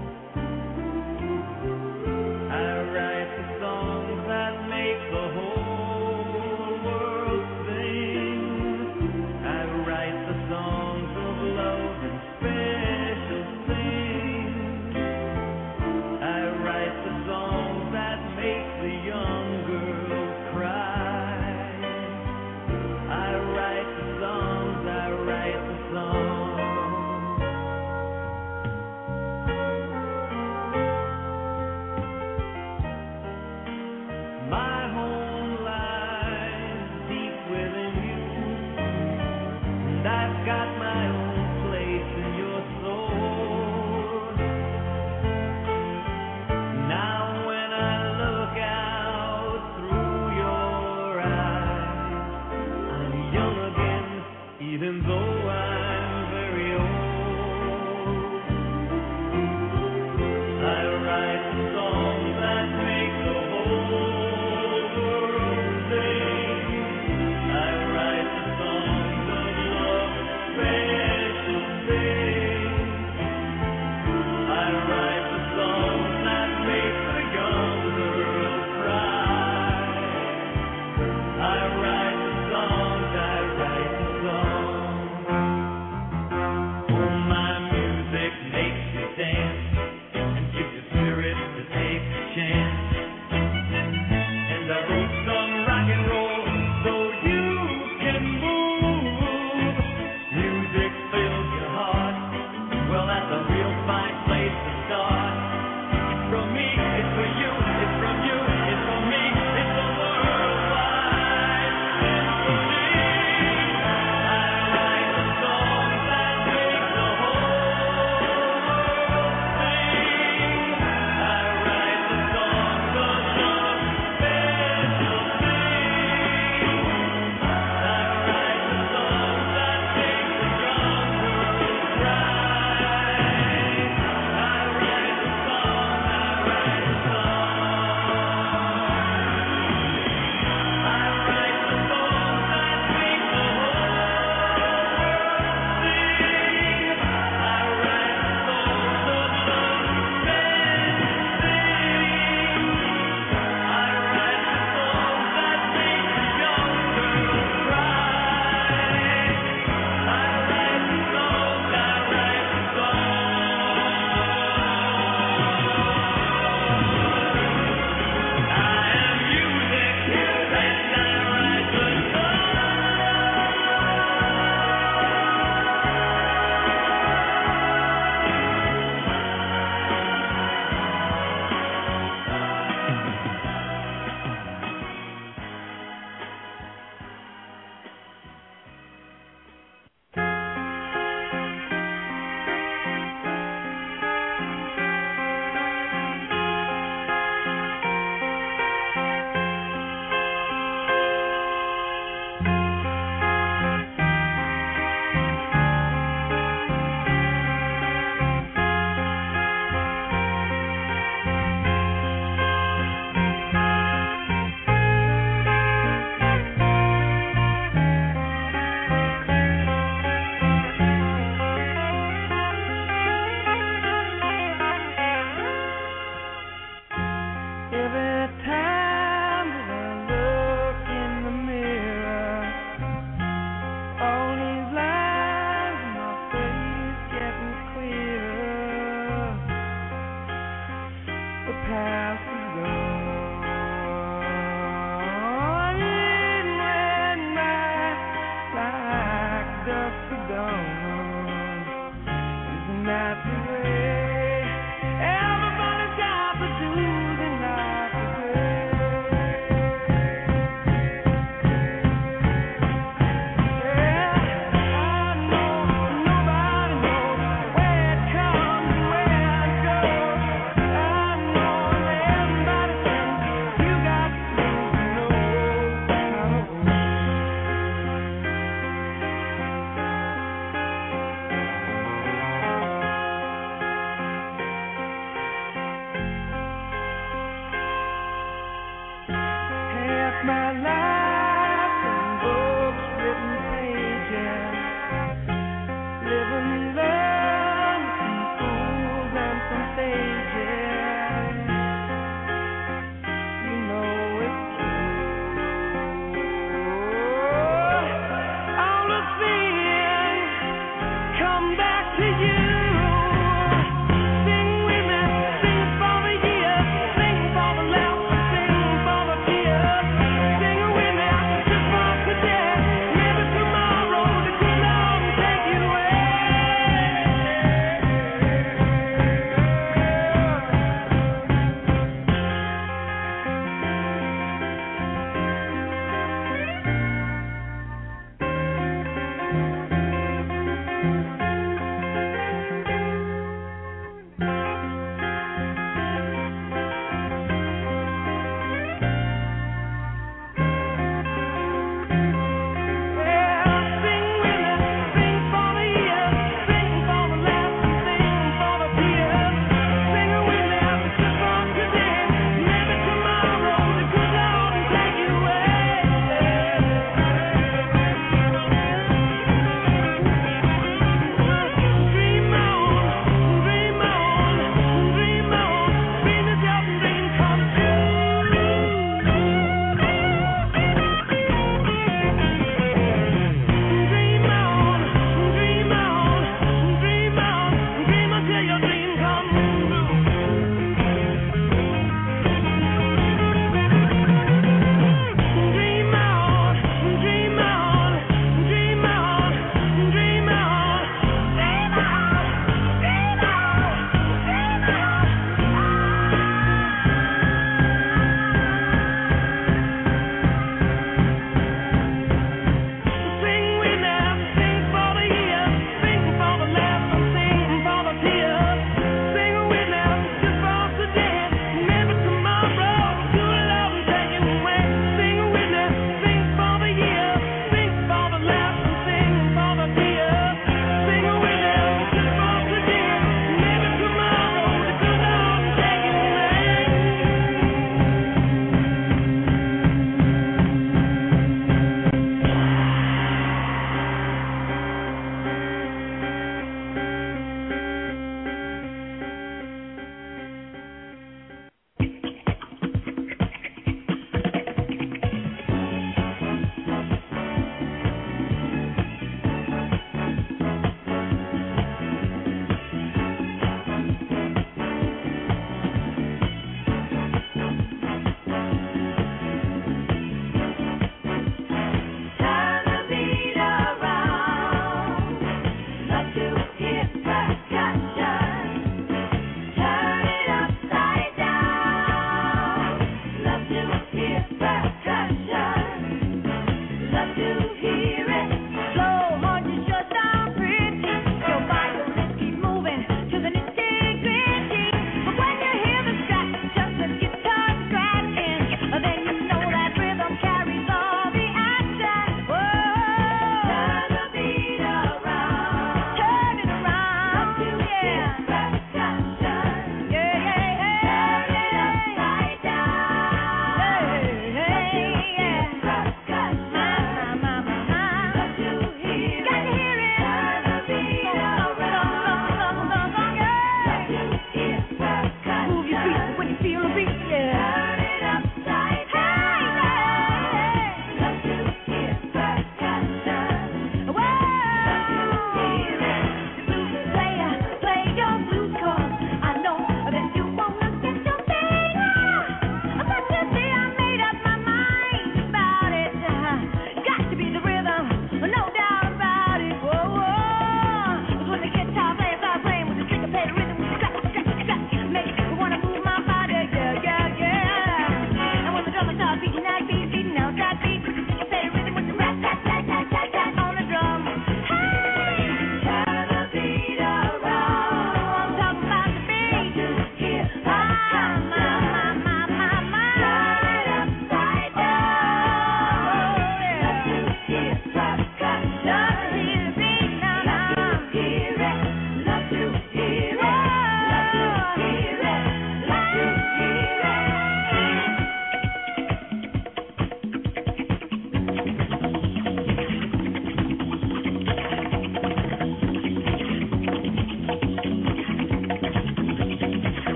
I write the songs that make the whole world sing. I write the songs of love and special things. I write the songs that make the young girls cry. I write the songs, I write the songs. My home lies deep within you, and I've got my own place in your soul. Now when I look out through your eyes, I'm young again, even though I'm very old. I write the songs that make the whole world sing. I write the songs of love and special things. I write the songs that make the young girls cry. I write the songs, I write the songs.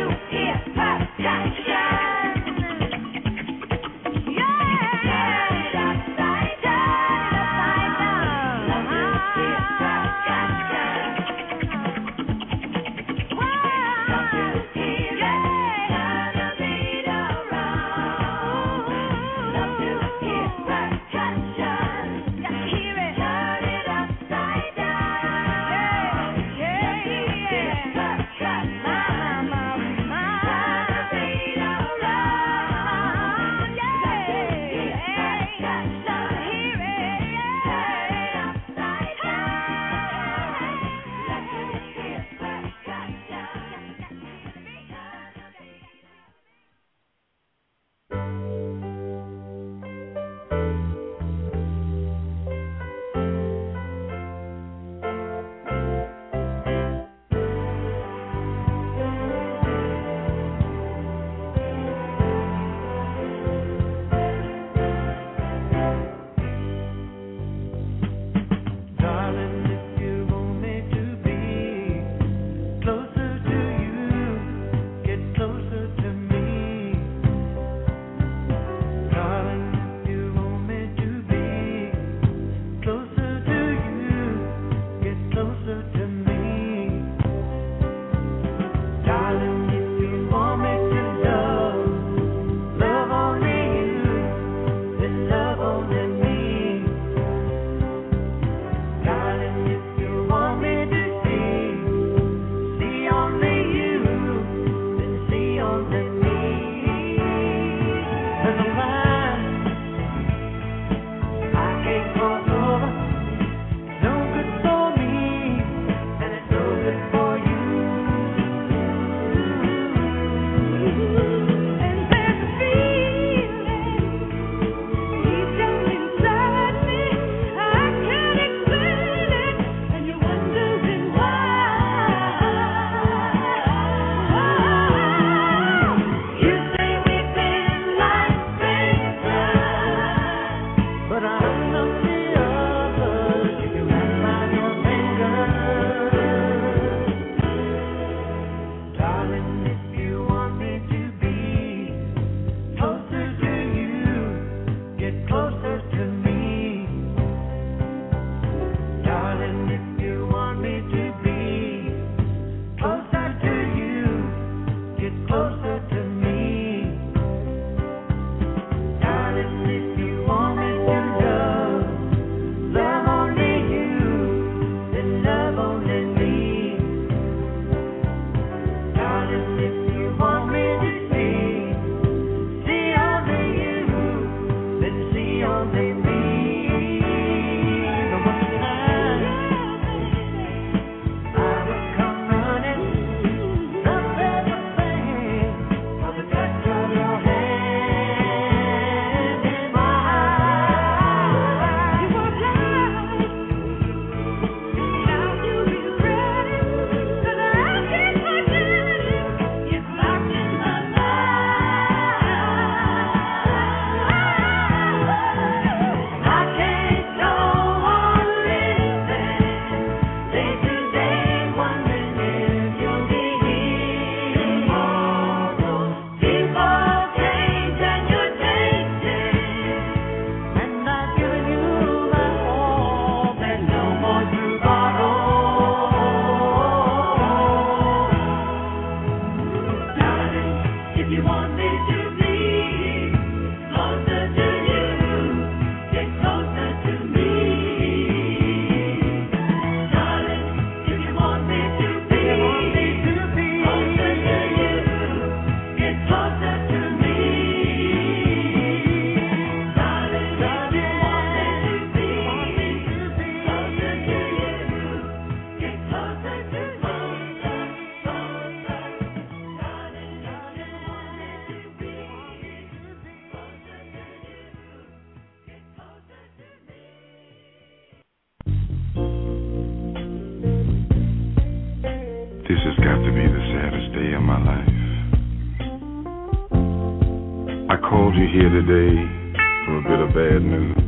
called you here today for a bit of bad news.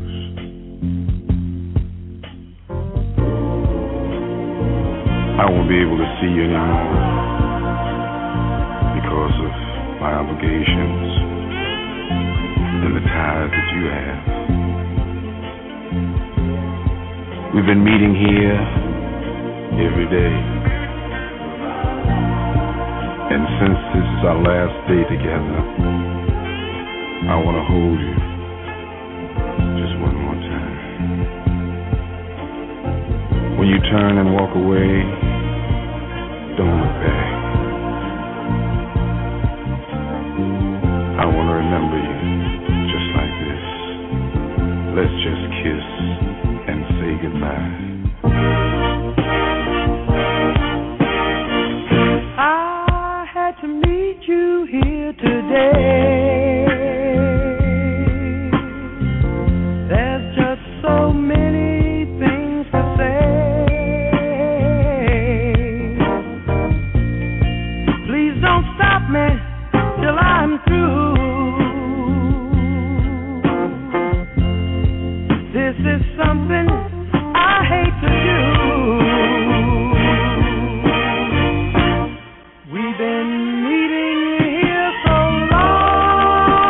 I won't be able to see you anymore because my obligations, and the ties that you have. We've been meeting here every day, and since this is our last day together, I want to hold you just one more time. When you turn and walk away, don't look back. I want to remember you just like this. Let's just kiss and say goodbye. I had to meet you here today. There's just so many things to say. Please don't stop me till I'm through. This is something I hate to do. We've been meeting here so long.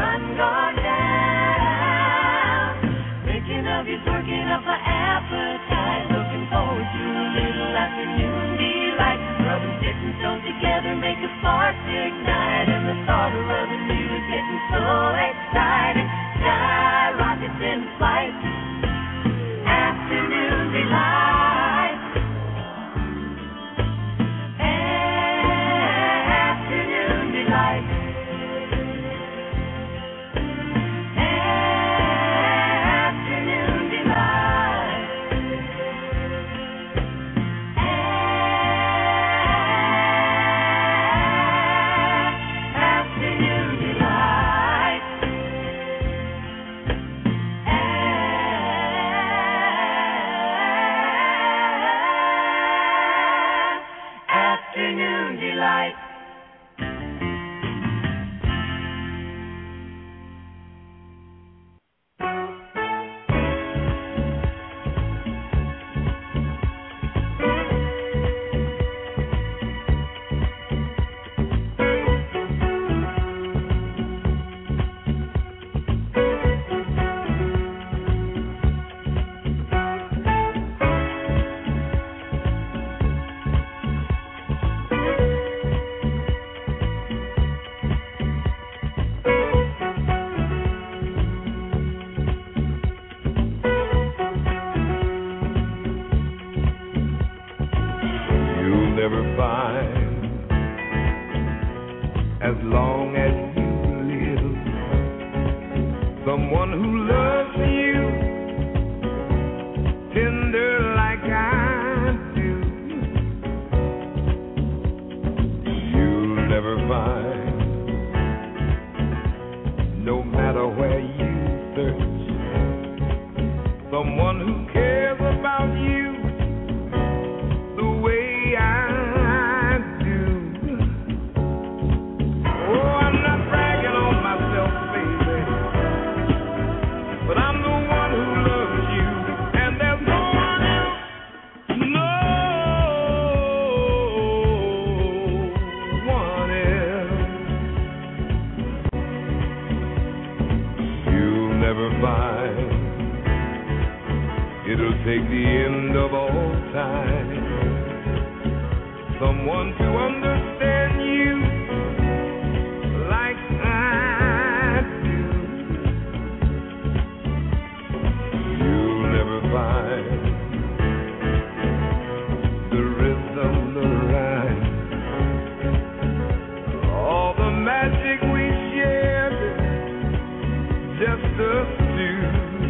sun gone down. Thinking of you's working up my appetite. Looking forward to a little afternoon delight. Rubbing sticks and stones together make a spark ignite. And the thought of rubbing you is getting so exciting. Sky rockets in flight. Afternoon delight. Afternoon delight. Afternoon delight. Afternoon delight. Afternoon delight. You'll never find, as long as you live, someone who loves you tender like I do. You'll never find, no matter where you search, someone who cares about you the way I do. Oh, I'm not bragging on myself, baby, but I'm the one who loves you, and there's no one else, no one else. You'll never find, it'll take the end of all time, someone to understand you like I do. You'll never find the rhythm, the rhyme, all the magic we shared, just us two.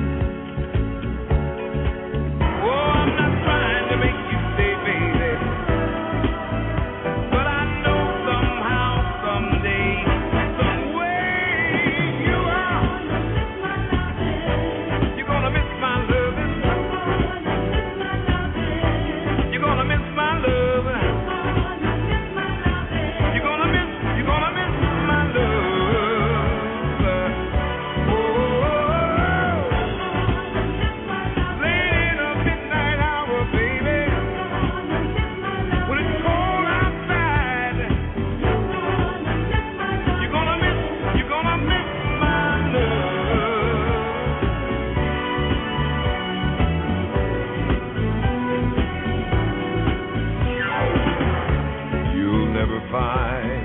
Oh, I'm not trying to make you stay, baby, but I know somehow, someday, some way you are. You're gonna miss my loving. You're gonna miss my loving. You're gonna miss, you're gonna miss my love. Oh, late in a midnight hour, baby, when it's cold outside, you're gonna miss, you're gonna miss my love. You'll never find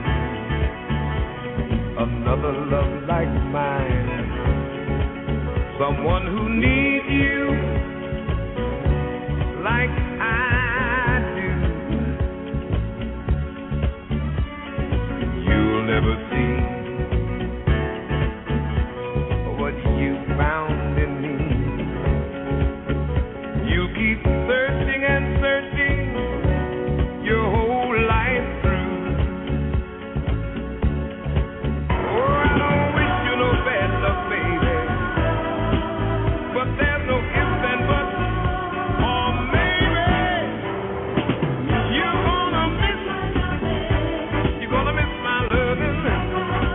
another love like mine, someone who needs you like I do. You'll never see what you found in me. You keep searching and searching your whole life through. Oh, I don't wish you no bad luck, baby, but there's no ifs and buts, or maybe you're gonna miss, you're gonna miss my loving.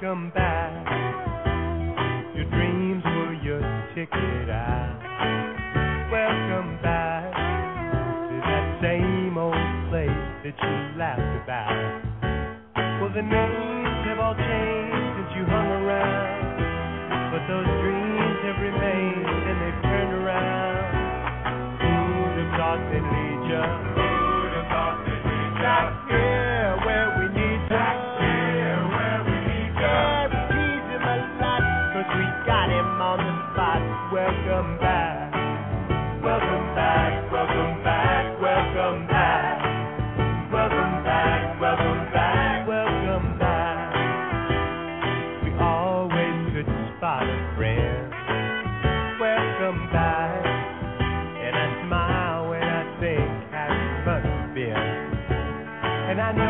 welcome back. Your dreams were your ticket out. Welcome back to that same old place that you laughed about. Well, the names have all changed since you hung around, but those dreams have remained and they've turned around. Who'd have thought they'd lead you? Who'd have thought they'd lead you? Back here where we need you. Back here where we need you. Yeah, we tease him a lot, cause we got him on the spot. Welcome back. Welcome back, welcome back, welcome back. Welcome back, welcome back, welcome back. We always could spot a friend. Welcome back. And I smile when I think how it must have been. And I know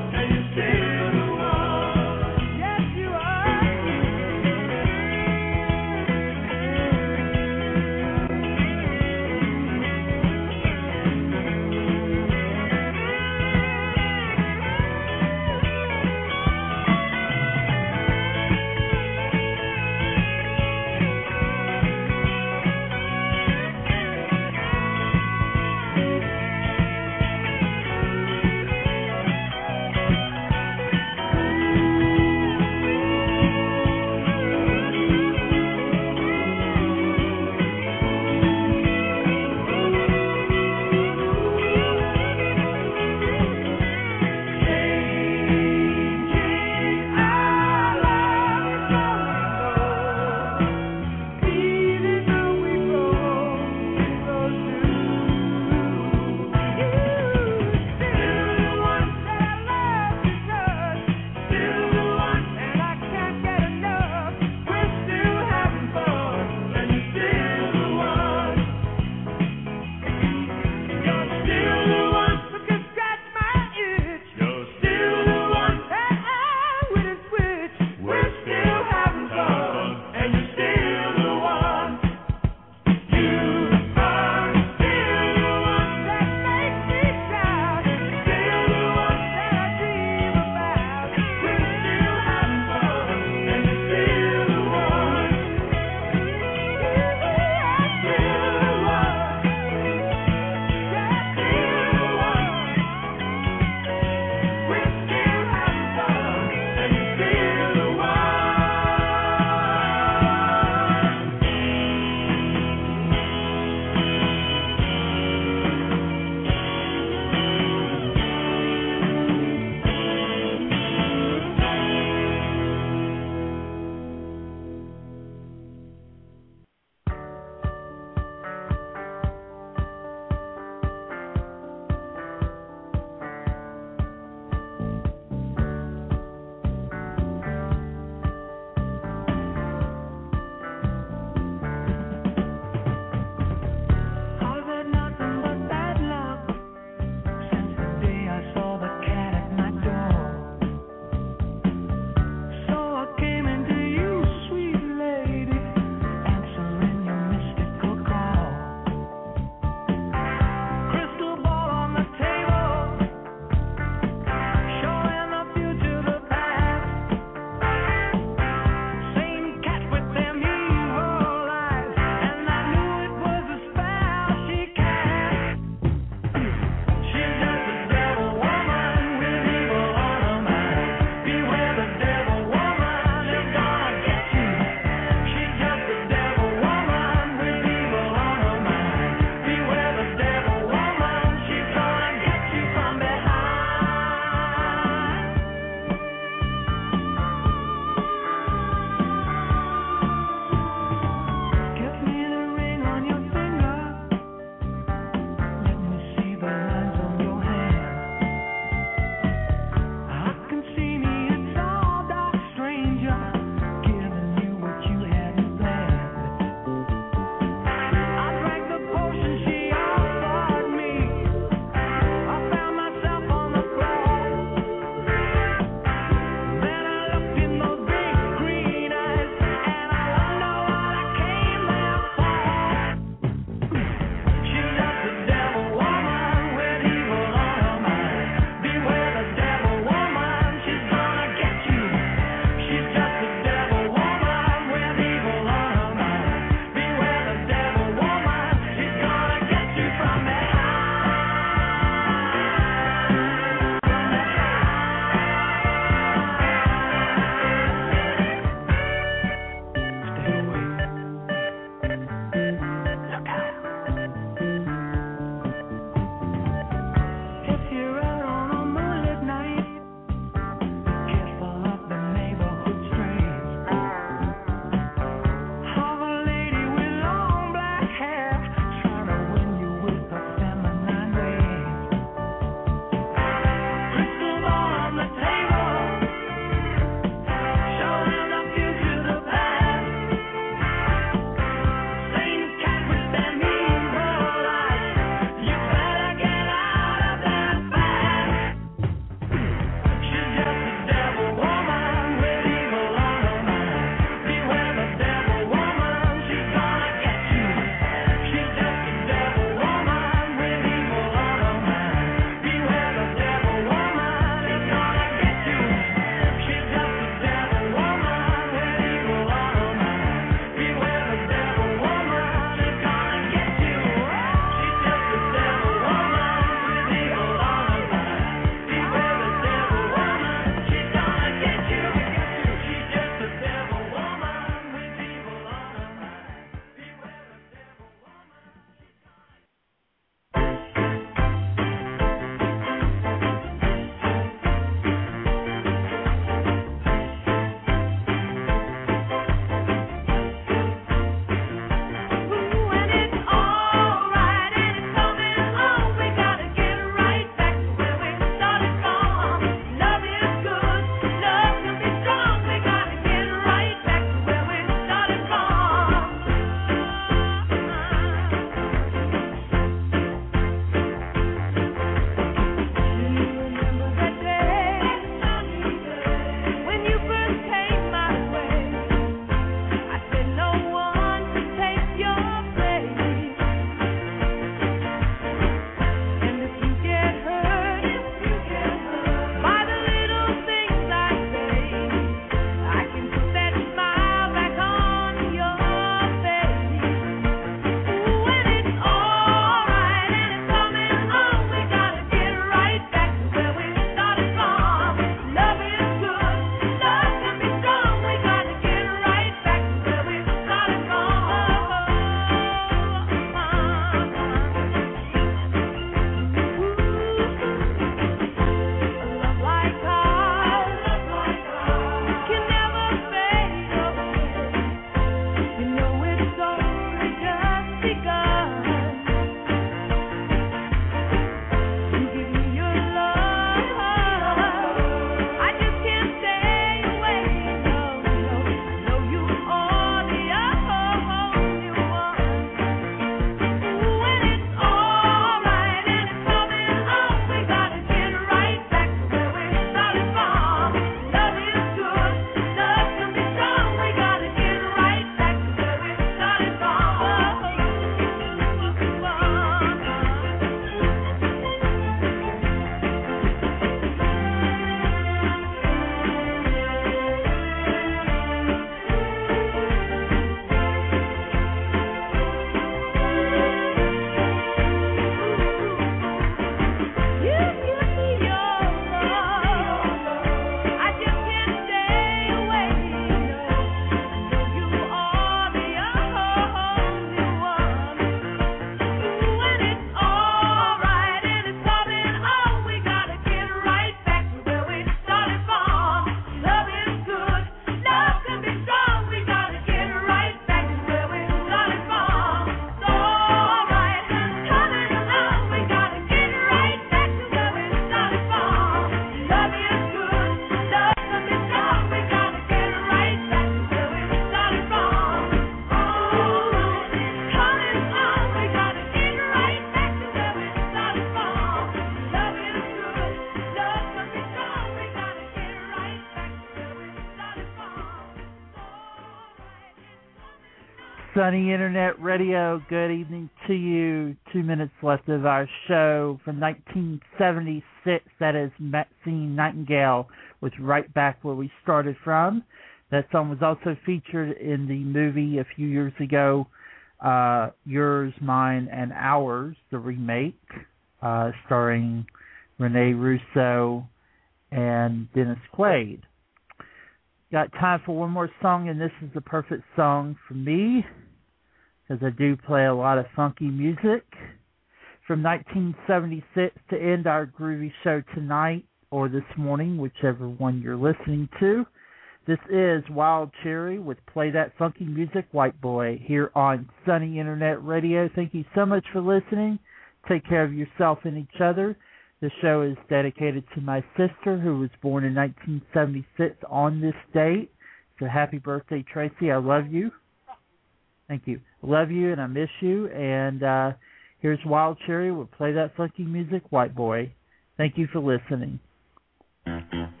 Sunny Internet Radio, good evening to you. Two minutes left of our show from nineteen seventy-six. That is Maxine Nightingale with Right Back Where We Started From. That song was also featured in the movie a few years ago, uh, Yours, Mine, and Ours, the remake, uh, starring Rene Russo and Dennis Quaid. Got time for one more song, and this is the perfect song for me, because I do play a lot of funky music. From nineteen seventy-six to end our groovy show tonight, or this morning, whichever one you're listening to. This is Wild Cherry with Play That Funky Music, White Boy, here on Sunny Internet Radio. Thank you so much for listening. Take care of yourself and each other. The show is dedicated to my sister, who was born in nineteen seventy-six on this date. So happy birthday, Tracy. I love you. Thank you. I love you and I miss you. And uh, here's Wild Cherry with Play That Funky Music, White Boy. Thank you for listening.